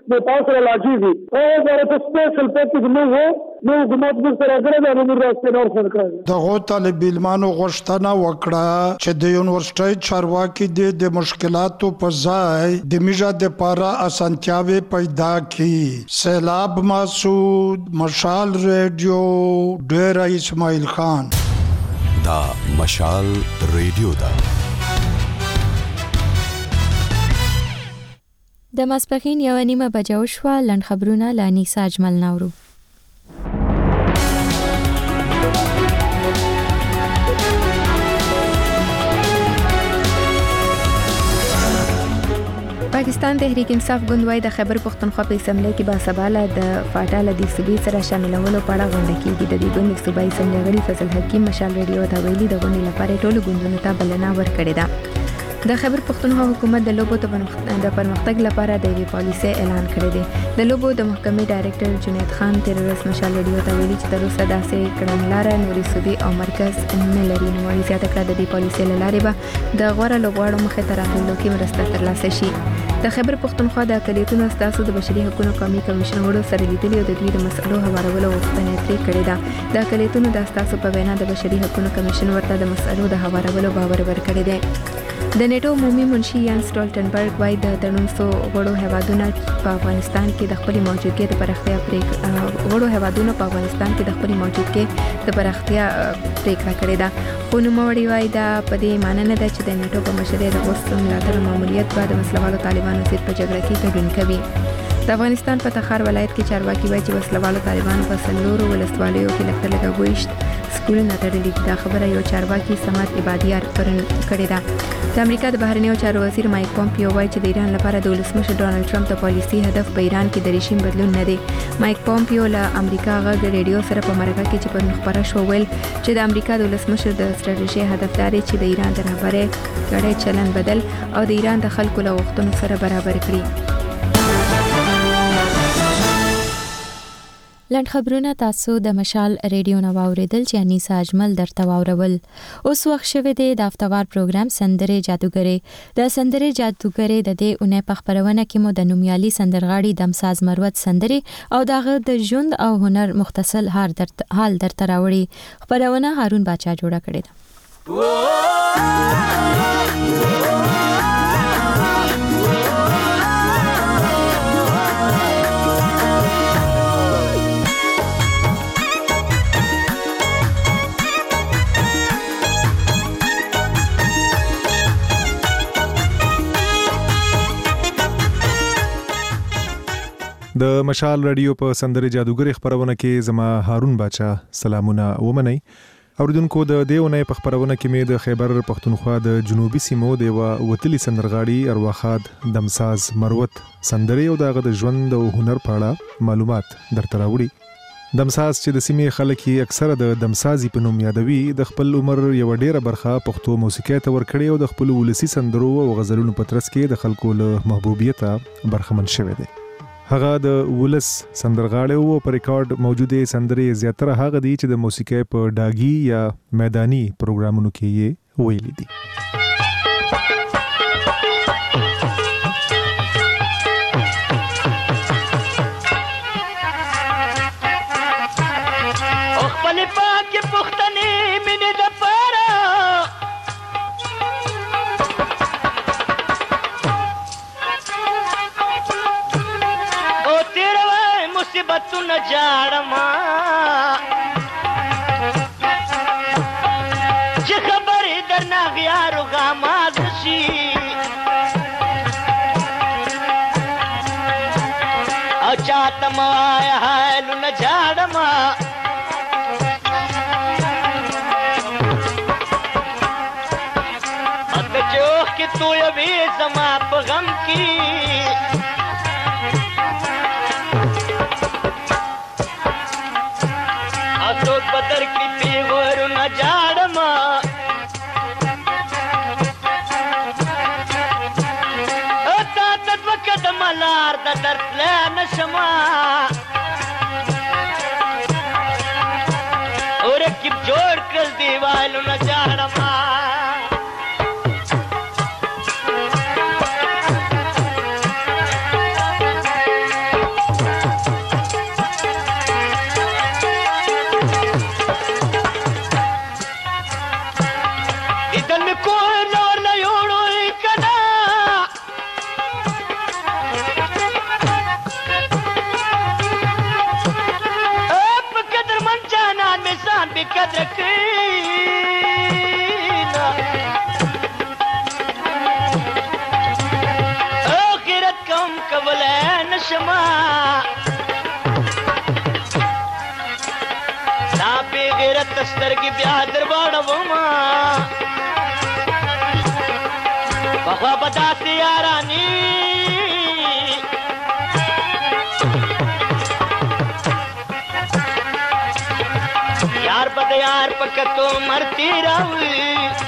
نو تاسو راځي او غره په سپیشل پکیج نو وو نو حکومت به سره غره د راستي نور خور کړی دغه طالب علمانو غوښتنه وکړه چې د یونیورسيټي چارواکي د مشکلاتو په ځای د میجا د پاره اسانتیاوي پیدا کړي. سیلاب مسعود، مشال ریډیو، ډیر اسماعیل خان. دا مشال ریډیو دا د ماسپښین یو نیمه بجو شو. لنډ خبرونه لانی ساجمل ناورو. پاکستان تحریک انصاف ګوند د خیبر پختونخوا په اسمبلی کې باسباله د فاټاله د صوبې سره شاملولو په اړه غونډه کیږي. د دې ګوند صوبایي اسمبلی غړي فضل حکیم مشال ریډیو ته ویلي د غونډې لپاره ټولو ګوندونو ته بلنه ورکړې ده. د خیبر پختونخوا حکومت د لوبو د پرمختګ لپاره د یوې پالیسۍ اعلان کړی دی. د لوبو د محکمې ډایرکټر جنید خان تیر ورځ مشال ریډیو ته ویلي چې تر اوسه داسې کړنلاره نورې صوبې او مرکز نه لري. نوموړي زیاته کړه د دې پالیسۍ له لارې به د غوره لوبغاړو مخې ته راتللو کې مرسته ترلاسه شي. د خیبر پختونخوا د اقلیتونو استازو د بشري حقوقو قومي کمیشن غړو سره لیدلي او د دوی د مسئلو هوارولو غوښتنه ترې کړې ده. د اقلیتونو د استازو په وینا د بشري حقوقو کمیشن ورته د مسئلو د هوارولو باور ورکړی دی. د نیټو عمومي منشي یان سټولټنبرګ وايي د تړون سو غړو هیوادونو په افغانستان کې د خپل موجودګۍ د پراختیا پریکړه غړو هیوادونو په افغانستان کې د خپل موجودګۍ د پراختیا پریکړه کړې ده. خو نوموړي وايي دا په دې معنی نه ده چې د نیټو په مشرۍ د اوس ملاتړ ماموریت بعد مسلوالو طالبانو ضد په جګړه کې ګډون کوي. د افغانستان په تخار ولایت کې چارواکي وايي چې وسلوالو طالبانو په څلورو ولسوالیو کې لکه لکه ویشت سکولونه تړلي دي. دا خبره یو چارواکي سمات عبادیار کړې ده. د امریکا د بهرنیو چارو وزیر مایک پومپیو وايي چې د ایران لپاره د ولسمشر ډونالد ټرمپ د پالیسي هدف په ایران کې د رژیم بدلون نه دی. مایک پومپیو له امریکا غږ ریډیو سره په مرکه کې چې په خبره شو ویل چې د امریکا د ولسمشر د ستراتیژي هدف دا دی چې د ایران د رهبرۍ کړه چلن بدل او د ایران د خلکو له غوښتنو سره برابر کړي. لنډ خبرونه تاسو د مشال ریډیو نو اوریدل چې انیسا اجمل درته واورول. اوس وخت شوه دی د افتوار پروګرام سندره جادوګری. د سندره جادوګری د دې اونۍ په خبرونه کې مو د نومیالي سندرغاړي دمساز مروت سندره او دغه د ژوند او هنر مختصر حال درته راوړي. خبرونه هارون باچا جوړه کړې ده. د مشال رادیو په سندره جادوګری خبرونه کې زما هارون باچا سلامونه ومنئ. اوریدونکو د دیونه په خبرونه کې مې د خیبر پختونخوا د جنوبي سیمو د وتلی سندرغاړي ارواخاد دمساز مروت سندره او دغه د ژوند او هنر په اړه معلومات درته راوړي. دمساز چې د سیمې خلک یې اکثره د دمسازي په نوم یادوي د خپل عمر یو ډیره برخه پښتو موسیقۍ ته ورکړي او د خپل ولسی سندرو او غزلونو په ترڅ کې د خلکو له محبوبیت برخمن شوی دی. هغه د ولس سندرغاړي او په ریکارډ موجوده سندرې زیاتره هغه دي چې د موسیقۍ په ډاګي یا میداني پروګرامونو کې یې ویلي دي. न जाड़मा जे खबर इधर ना गया रुगा मादशी अचातमा है लु न जाड़मा अब जो कि तू अभी जमा पगम की बदर की पीवर न जाड़मा ता तत्व कदम लार द दर्द न शमा और की जोड़ कर दीवाल न जाड़मा غم کولای نشما دا بی غیرت سترګې بیا درواړوما پخوا به داسې یارانې یار به د یار په کتو مرتې راوړي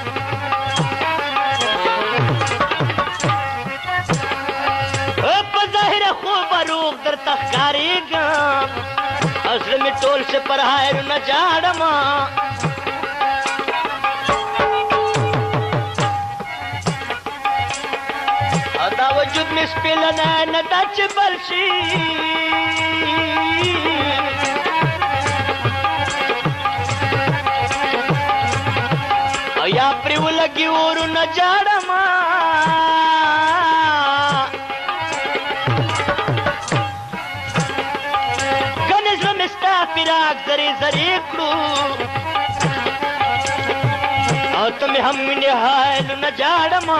په ظاهره خو به روغ درته ښکارېږم او زړه مې ټول شه پر هایرونه جاړمه او دا وجود مې سپېلنی نه ده چې بل شي او یا پرې ولګي اورونه جاړمه فراق زری زری کړو او ته مې هم مینې حال نه جاړما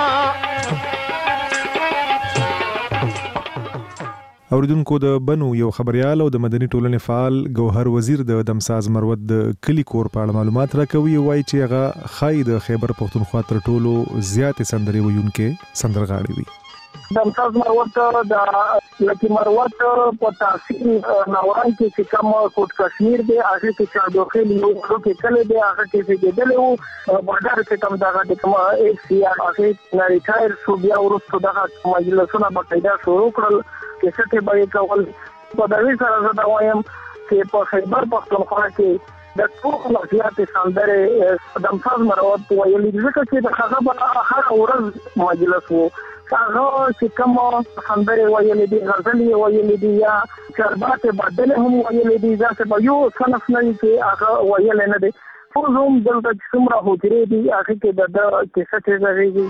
اوریدونکو د بنو یو خبريال او د مدني ټولنې فعال ګوهر وزیر د دمساز مروت د کلی کور په اړه معلومات راکوي وایي چې هغه خای د خیبر پښتونخوا تر ټولو زیاتې سندرې ویونکې سندرغاړي وي دمساز مروت د لکه مروت په تاثیر ناوړای کې چې کوم کوټ کشمیر دی هغه کې چې د خېل یو کې کله دی هغه کې چې دلته وو بازار کې کوم دغه د کوم ایک سی آر هغه نه ریټایر شو بیا ورسته دغه مجلسونه باقاعده شروع کړل چې څه ته به کول په دغه سره زه دا وایم چې په خیبر پښتونخوا کې د ټولو زیاتې سندرې دمساز مروت ویلي ځکه چې د هغه هر ورځ مجلس وو هغه چې کوم سندرې ویلې دي غزلې ویلې دي یا چربات بدل هم ویلې دي ځکه په یو صنف نه کې هغه ویلې نه دي ټول هم دلته څومره هوجري دي هغه کې د کیسه ته ځایږي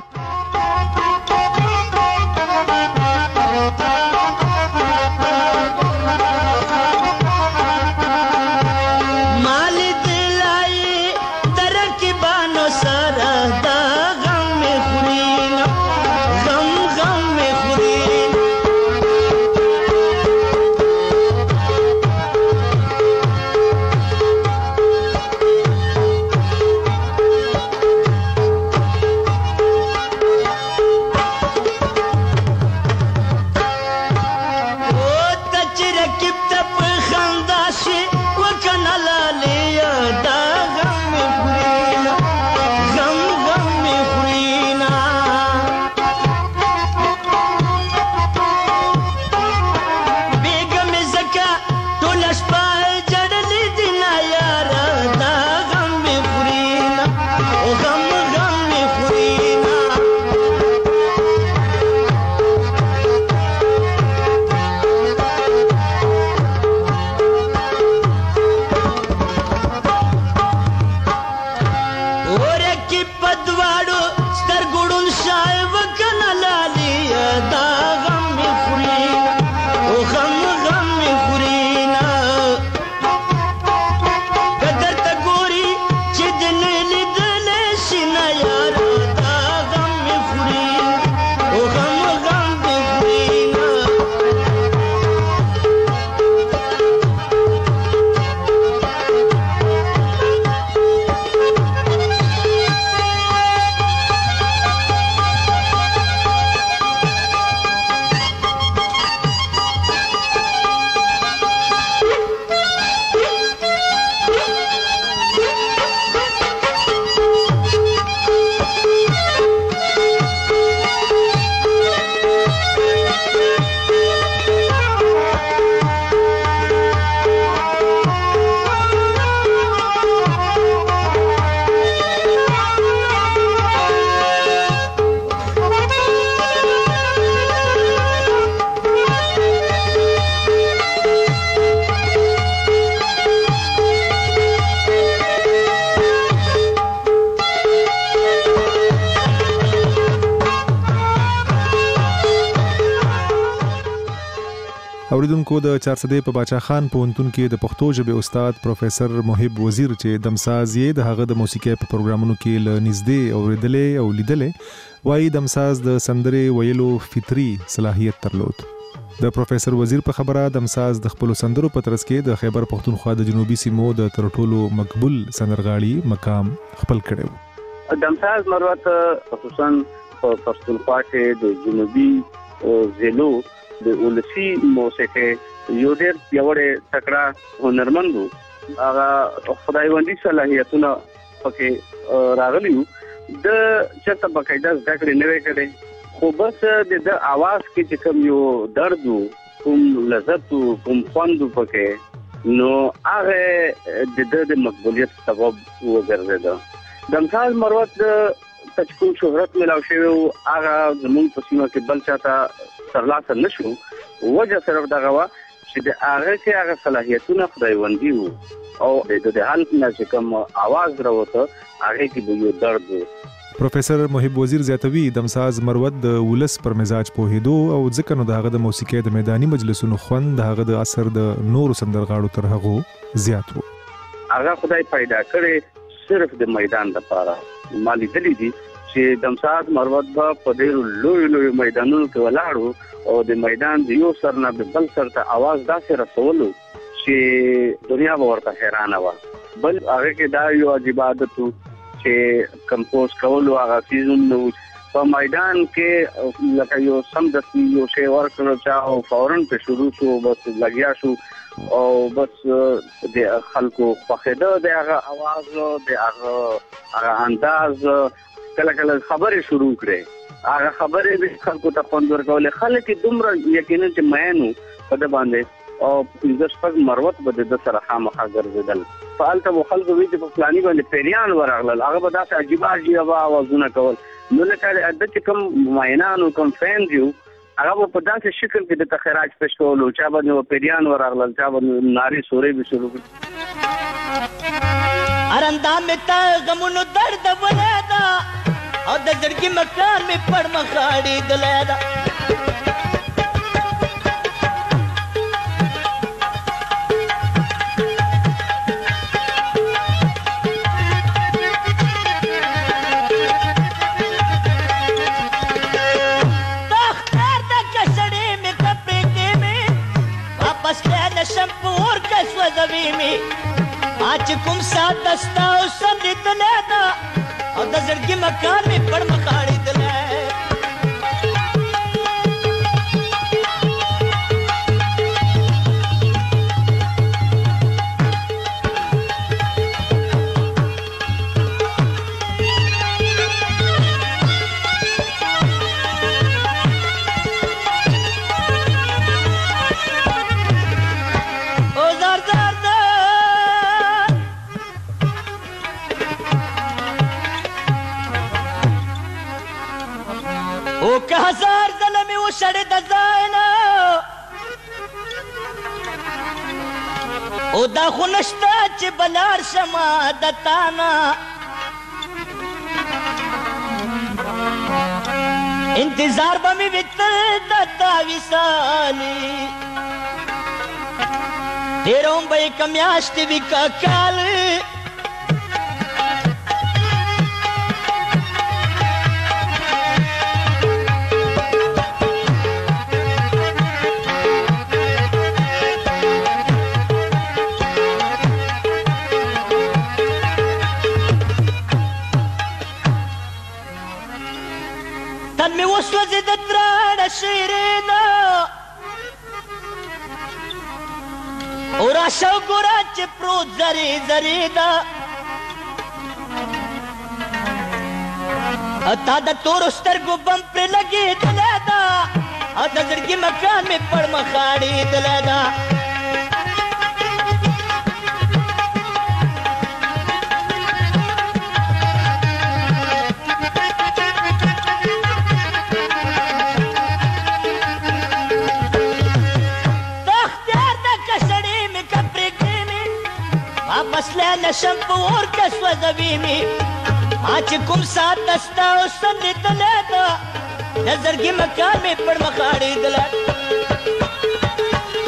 مال دلای درکې بانو سره دا غم مې خوري غم غم مې خوري اوریدونکو د چارسدې په باچا خان پوهنتون کې د پښتو ژبې استاد پروفیسور محب وزیر چې دمساز یې د هغه د موسیقي په پروګرامونو کې له نږدې اوریدلې او لیدلې وایي دمساز د سندرې ویلو فطري صلاحیت درلود. د پروفیسور وزیر په خبره دمساز د خپل سندرو په ترڅ کې د خیبر پختونخوا د جنوبي سیمو د تر ټولو مقبول سندرغاړي مقام خپل کړو. دمساز مروت خصوصا په پختونخوا کې د جنوبي ضلعو د ولسی موسیقي یو ډېر پیاوړی تکړه هنرمند وو. هغه خدایوندي صلاحیتونه پکې راغلي وو. د چېرته باقاعده زده کړې نه وې کړې خو بس د اواز کې چې کوم یو درد وو کوم لذت وو کوم خوند وو پکې نو هغه د د مقبولیت سبب وګرځېده. دمساز مروت د کوم شهرت ملاو شوی وو هغه زموږ په سیمه کې بل چاته ترلاسه نشو. وجه صرف دغه وا چې د هغه کې هغه صلاحیتونه خدایوندي وو او د د حالت نه چې کوم आवाज راوته هغه کې به یو درد وو. پروفیسور محب وزیر زیاتوي دمساز مروت د ولس پر مزاج پوهېدو او ځکه نو دغه د موسیقي د میداني مجلسونو خوند دغه د اثر د نورو سندرغاړو تر هغه زیات وو. هغه خدای پیدا کړي صرف د میدان لپاره. مالی دلی دي چې دمساز مروت به په ډېرو لوی لوی میدانونو کې ولاړو او د میدان د یو سر نه بل سر ته आवाज داسې رسولو چې دنیا به ورته حیرانه وه. بل هغه کې دا یو عجیب عادت و چې کمپوز کولو هغه سیزون په میدان کې لکه یو سمدستي یو شی ورکړو چا او فورن په شروع شو بس لګیا شو او بس د خلکو خوښېده د هغه आवाज د هغه هغه انداز کله کله خبرې شروع کړې. هغه خبرې به خلکو ته خوند ورکول. خلک دومره یقینا چې مینو په د باندې او د شپږ مروت به د سره خامخا ګرځېدل. فالته مو خلکو وی چې په پلاني باندې پیریان ورغلل هغه به داسې عجیب عجیب आवाजونه کول. نو لکه د چې کوم ماینانو کوم فین دیو هغه په داسې شکل کې د تخراج پېښ کولو چا باندې پیریان ورغلل چا باندې ناری سورې به شروع کړ. ارندا مې تا غمونو درد ولادا او د زړګي مکان مې پړ مخاړي دلادا. شمپور کس وزوی می آج کوم سات دستا او سم دله دا او د زړګي مکان می پړ مخاړي دله. که هزار ظلمي وشړې د ځاینا او دا خو نشته چې بلار شمه د تانا. انتظار به مې وتل د تا وصالي ډېر هم به یې که میاشتې وي که کال. تن می وسوځي د تراړه شیرینا او راشه ګوره چې پروت زری زری دا اتا د تور سترګو بم پر لګېدلی دا او د زړګي مکان مې پړ مخاړېدلی دا. مسله نشم په اور کې سوځوي مې آج کوم سات دستا او سم لیدلی دا د زړګي مکان مې پړ مخاړېدلی.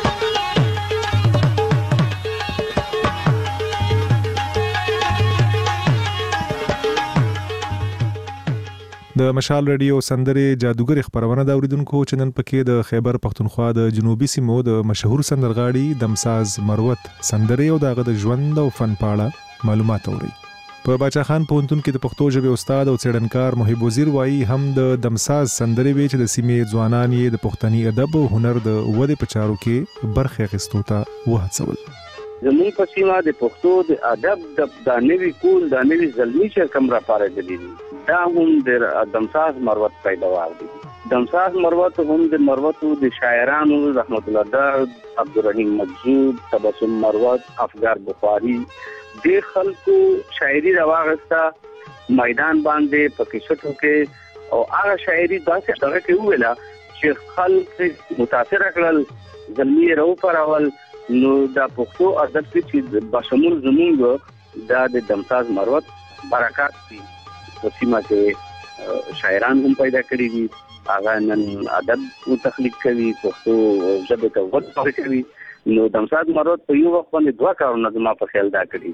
د مشال ریډیو سندره جادوګر خبرونه دا اوریدونکو چې نن پکې د خیبر پختونخوا د جنوبي سیمو د مشهور سندرغاړي دمساز مروت سندره او دغه د ژوند او فن پاړه معلومات اوري. په باچا خان پوهنتون کې د پښتو ژبې استاد او څېړنکار محب وزیر وایي هم د دمساز سندرې وی چې د سیمې ځوانان یې د پښتني ادب او هنر د ودې په چارو کې برخه اخیستو ته وهڅول. زموږ په سیمه د پښتو د ادب د نوي کول د نوي زلمی چې کوم را پارېدلی دي دا هم د دمساز مروت پیداوار دي. دمساز مروت هم د مروتو د شاعرانو رحمت الله دار عبدالرحیم مجذوب تبسم مروت افغار بخاری د خلکو شاعري راوغستا میدان باندې پکې شټو کې او هغه شاعري داسې دغه کې ویلا چې خلک متاثر کړل زلمی راو پرول نو د پښتو ادب کې بشمول زمونږ د دمساز مروت برکات دي. په سیمه کې شاعران هم پیدا کړی دي هغه نن ادب تخلیق کوي پښتو ژبه ته وده کوي. نو دمساز مروت په یو وخت باندې دوه کارونه زما په خیال دا کړی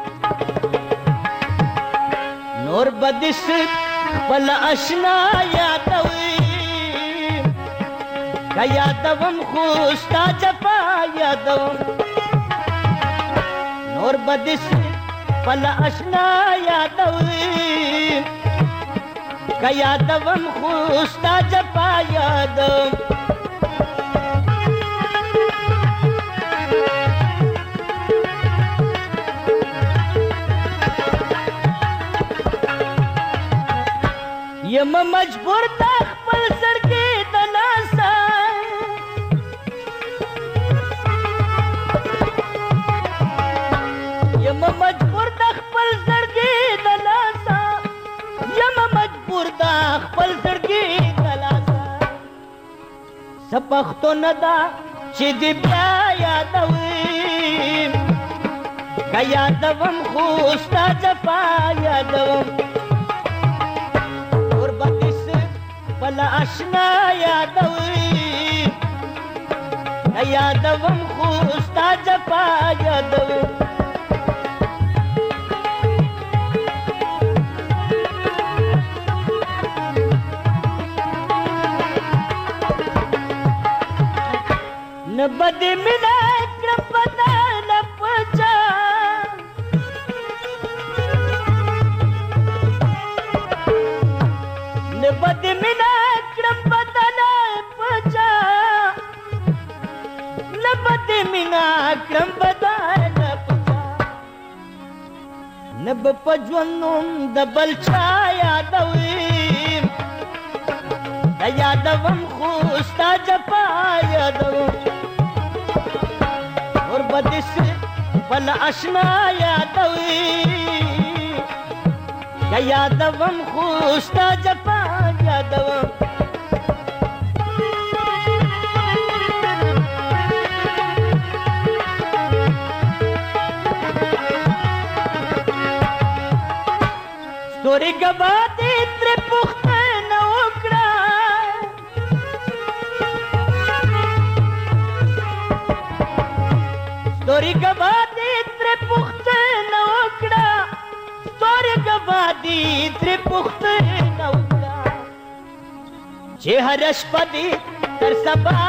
نور بدس بل آشنا یادوي کا یادوم خوستا چپا یادوم نور بدس بل آشنا یادوي کا یادوم خوستا چپا یادوم یم مجبور تا خپل سړکی د ناسا یم مجبور تا خپل سړکی د ناسا یم مجبور تا خپل سړکی د ناسا سپختو ندا چې دی بیا یادوي کا یادوم خوستا جفا یادوم بل آشنا یادوي یادوم خوستا جفا یادوم نبد منا کرپتا نپچا نبد منا مینا کرم بدای نه پچا نب پجونم د بلچا یادوي د یادوم خوستا جپا یادوم اور بدس بل آشنا یادوي د یادوم خوستا جپا یادوم ستوري گبادي تر پختنه وکړه ستوري گبادي تر پختنه وکړه ستوري گبادي تر پختنه وکړه چې هر شپه دې تر سبا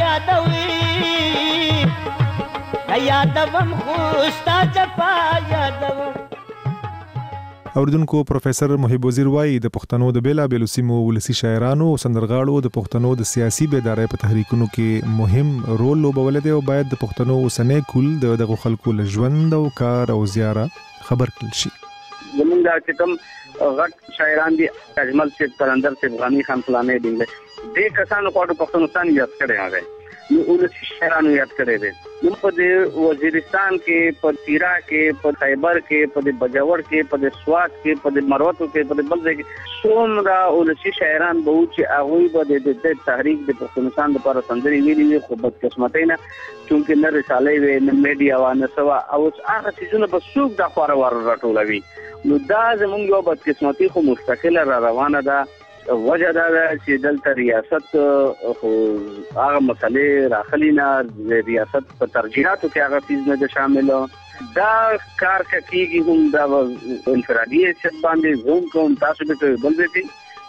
یادوي یادوم خوستا جفا یادوم. اوریدونکو پروفیسر محب وزیر وایي د پښتنو د بیلابېلو سیمو ولسي شاعرانو او سندرغاړو د پښتنو د سیاسي بیدارۍ په تحریکونو کې مهم رول لوبولی دی او باید د پښتنو اوسنی کول د دغو خلکو له ژوند او کار او زیاره خبر کړل شي. زمونږ دا چې کوم غټ شاعران دي اجمل صاحب قلندر صاحب غنی خان فلانه دي دې کسانو په پښتونستان یاد کړی هغه نو ولسي شاعرانو یاد کړی دی. نو په دې وزیرستان کې په تیرا کې په خیبر کې په بجاور کې په سوات کې په مروتو کې په بل ځای کې څومره ولسي شاعران به چې هغه به د تحریک د پښتونستان لپاره سندري ویلي خو بدقسمتۍ نه چونکې نه رسالې وي نه میډیا و نه سوا او هغه څیزونه به څوک د خبره ور راټولوي. نو دا زموږ یو بدقسمتي خو مستقله را روانه ده. وجه دا ده چې دلته ریاست خو هغه مسلې راخلی نه ریاست په ترجیحاتو کې هغه چیز نه شامل دا کار کیږي هم دا انفرادي حیثیت باندې زوم کوم تاسو به بل دي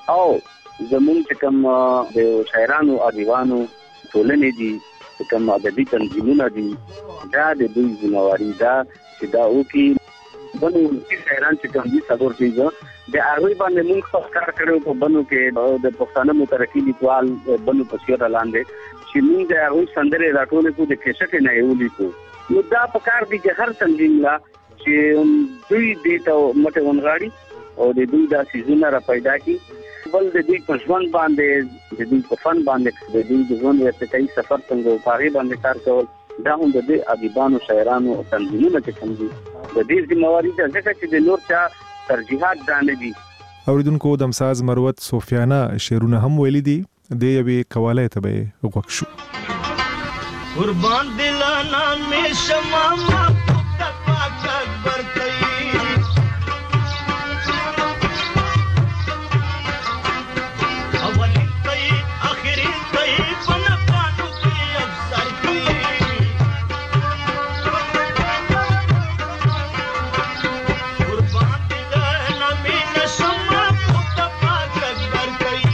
او زمونږ چې کوم د شاعرانو ادیبانو ټولنې دي کوم ادبي تنظیمونه دي دا د دوی ذمہواری ده چې دا وکي بنو شاعران چې کوم دي څلور دي د هغه باندې موږ خپل کار کړو په بنو کې د پښتانه مترقي لیکوال بنو پسیر لاندې چې موږ د هغه سندره راټولې کو د کیسټ نه یو لیکو نو دا په کار دي چې هر تنظیم لا چې دوی دې ته مټه ونغاړي او د دوی د سيزونه را پیدا کی بل د دوی په ژوند باندې د دوی په فن باندې د دوی د ژوند ارتقائي سفر څنګه په هغه باندې کار کول دا هم د دې ادیبانو شاعرانو او تنظیمونو چې کوم دي د دې ذمہواری ده ځکه چې د نور چا ترجیحات دانه دي. اوریدونکو د امساز مروت سفیانه شعرونه هم ویلي دي د یوې قواله ته به وګورئ شو. قربان دلانا میں شمع محبوب پاک اکبر کئی اولی کئی آخری کئی پنپانو کی افسر کی قربان دلانا میں شمع محبوب پاک اکبر کئی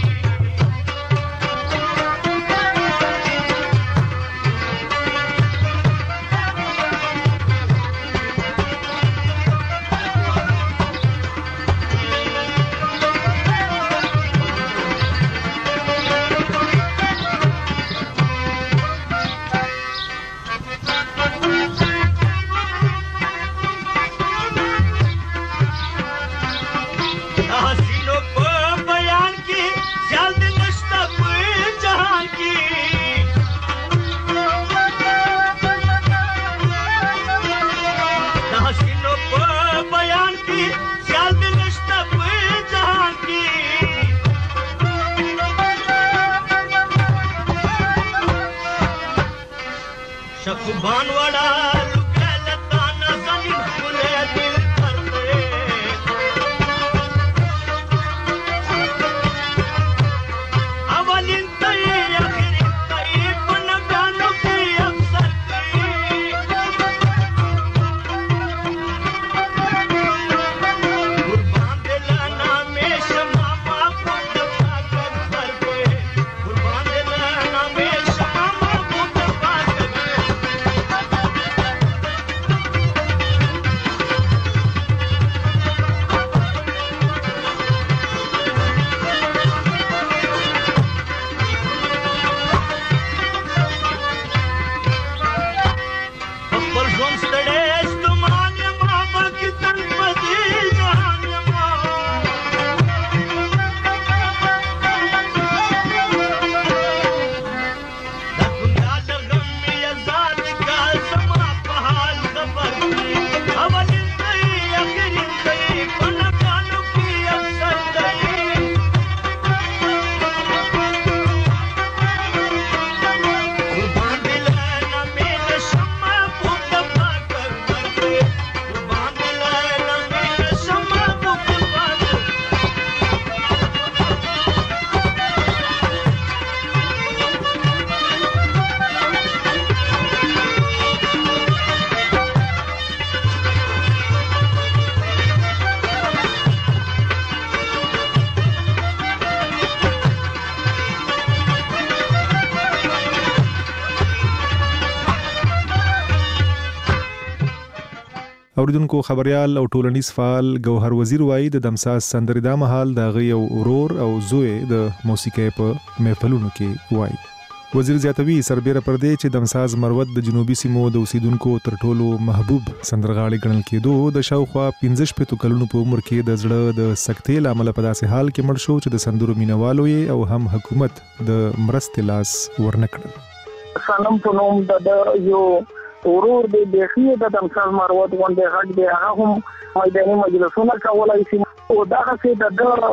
اوریدونکو خبريال او ټولنیز فعال گوهر وزیر وایي د دمساز سندرې دا مهال د غي او اورور او زوی د موسیقي په محفلونو کې وایي. وزیر زیاتوي سربېره پر دې چې دمساز مروت د جنوبي سیمو د اوسیدونکو تر ټولو محبوب سندرغاړي ګڼل کېدو د شاوخوا پنځه شپږ کلونو په عمر کې د زړه د سکتې لامل په داسې حال کې مړ شو چې د سندرو مینوالو یې او هم حکومت د مرستې لاس ورنکړل. سلام په نوم د یو ورور د بخیه د دمساز مروت غونډه غږ دی هغه هم میداني مجلسونه کولای شي او دا څه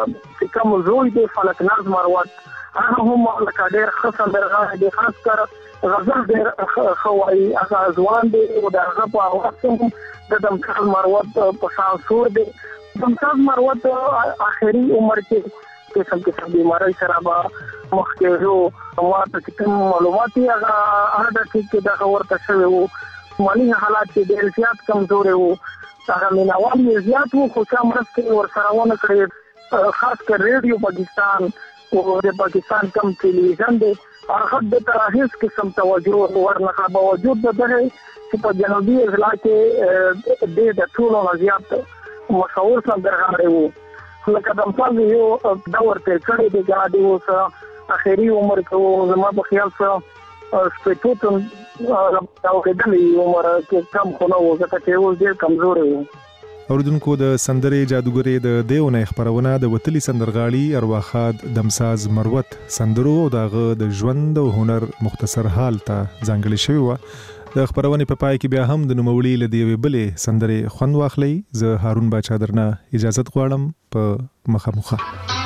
د کوم زوی د فلکناز مروت هغه هم لکه ډېر خاصه درغه د خاص کر غزل ډېر خوای هغه ځوان دی او دا هغه په اوسم د دمساز مروت په سانسور دی دمساز مروت اخري عمر کې قسم قسم بیماری سره با مخکېو واته چې معلوماتي هغه هغه چې دا ورته شوی وو مالي حالات کې ډېر زیات کمزوري وو هغه مینوال یې زیات وو خو څه مرسته ورسره ونه کړې خاص کر ریډیو پاکستان او د پاکستان کم ټلویزیون دی هغه د تراهیس قسم توجه ورنه باوجود د دغه چې په جنوبي اضلاع کې د ټولو زیات مشهور سندرغاړي وو لکه د مثال یو دور تیر کړی دی چې د اوس اخري عمر کې زما په خیال سره سپیټوتن او کېدلې عمر کې کم خو نه و ځکه چې اوس ډېر کمزوري وو. اوردونکو د سندرې جادوګرې د دیونه خبرونه د وتلی سندرغاړي ارواخاد دمساز مروت سندرو او دغه د ژوند او هنر مختصر حال ته ځانګړي شوی و. د خبرونه په پای کې بیا هم د نوموړي لدی وی بلې سندرې خوند واخلي. زه هارون باچا درنه اجازه غواړم په مخه مخه.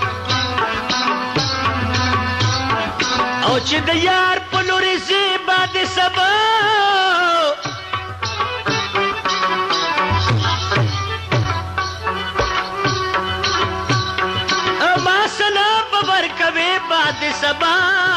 او چې د یار په لوري زی باد سبا باد سبا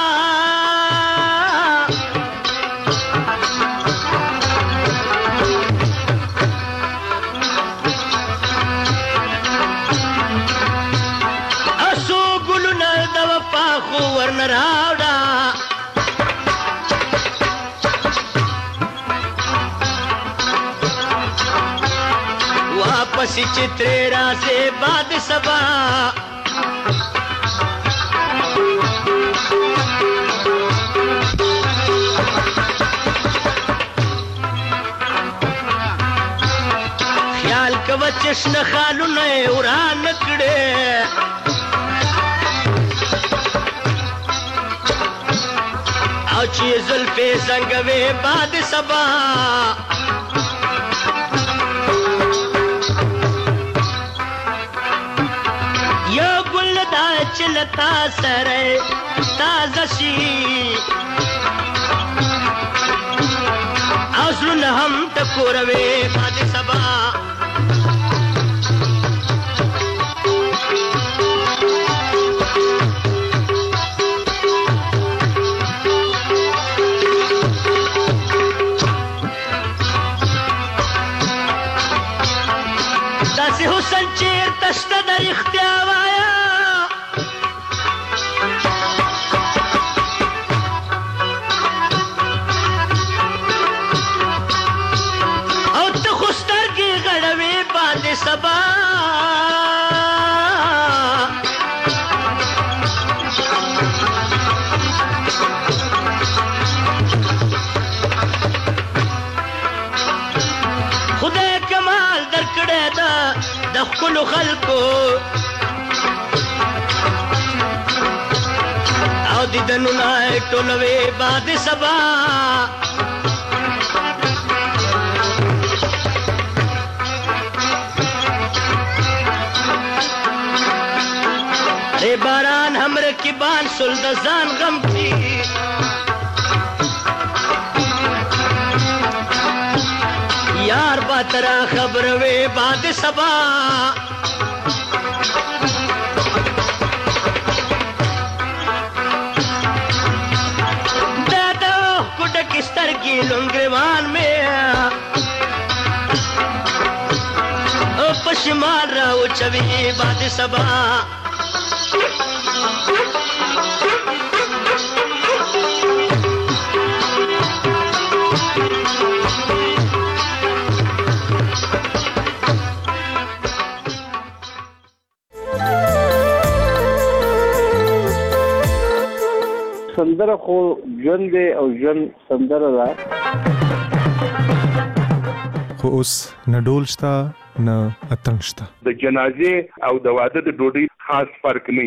اسو ګلونه د وفا خو ورن راوړه واپس چترے رازه باد سبا چشن خالونه وران کړي او چې زلفې زنګوي باد سبا یو ګل دا چلتا سره تازه شي ازلونه هم ټکوروي باد سبا تشته د اختیا وایا او ته خو سترګې غړوې باندې سبا خدای کمال درکړی دا د خپلو خلکو او دیدنونه ټولوي باد سبا ای باران هم رکیبان سل د ځان غم کی یار باترا خبر وے باد سبا دادا کٹک استر کی لنگریوان میں پشمال راو چوی باد سبا سندره خو ژوند دی او ژوند سندره ده خو اوس نه ډول شته نه اتڼ شته د جنازې او د واده د ډوډۍ خاص فرق نه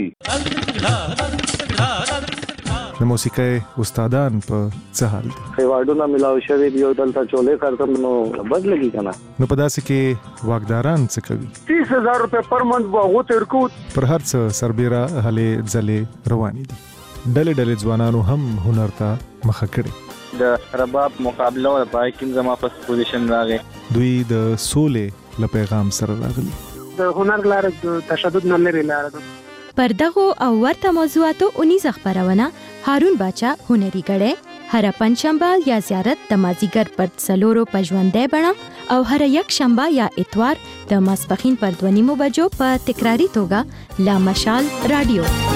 د موسیقۍ استادان په څه حال دي ایوارډونه ملاو شوی دی او دلته چولې کارتم نو بد لګي کنه نو په داسې کې واګداران څه کوي تیس هزار روپے پر منټ وغو تر کو پر هر څه سربېره هلې ځلې روانې دي ډلې ډلې ځوانانو هم هنر ته مخه کړي د رباب مقابله او پای کې زما په پوزیشن راغی دوی د سولې له پیغام سره راغلي د هنر لار د تشدد نه لري لار پر دغه او ورته موضوعاتو اونیز خبرونه هارون باچا هنري غړې هر پنځشنبه یا زیارت د مازیګر پر څلورو په ژوندۍ بڼه او هر یک شنبه یا اتوار د ماسپښین پر دوه نیمو بجو په تکراری توګه لا مشال رادیو.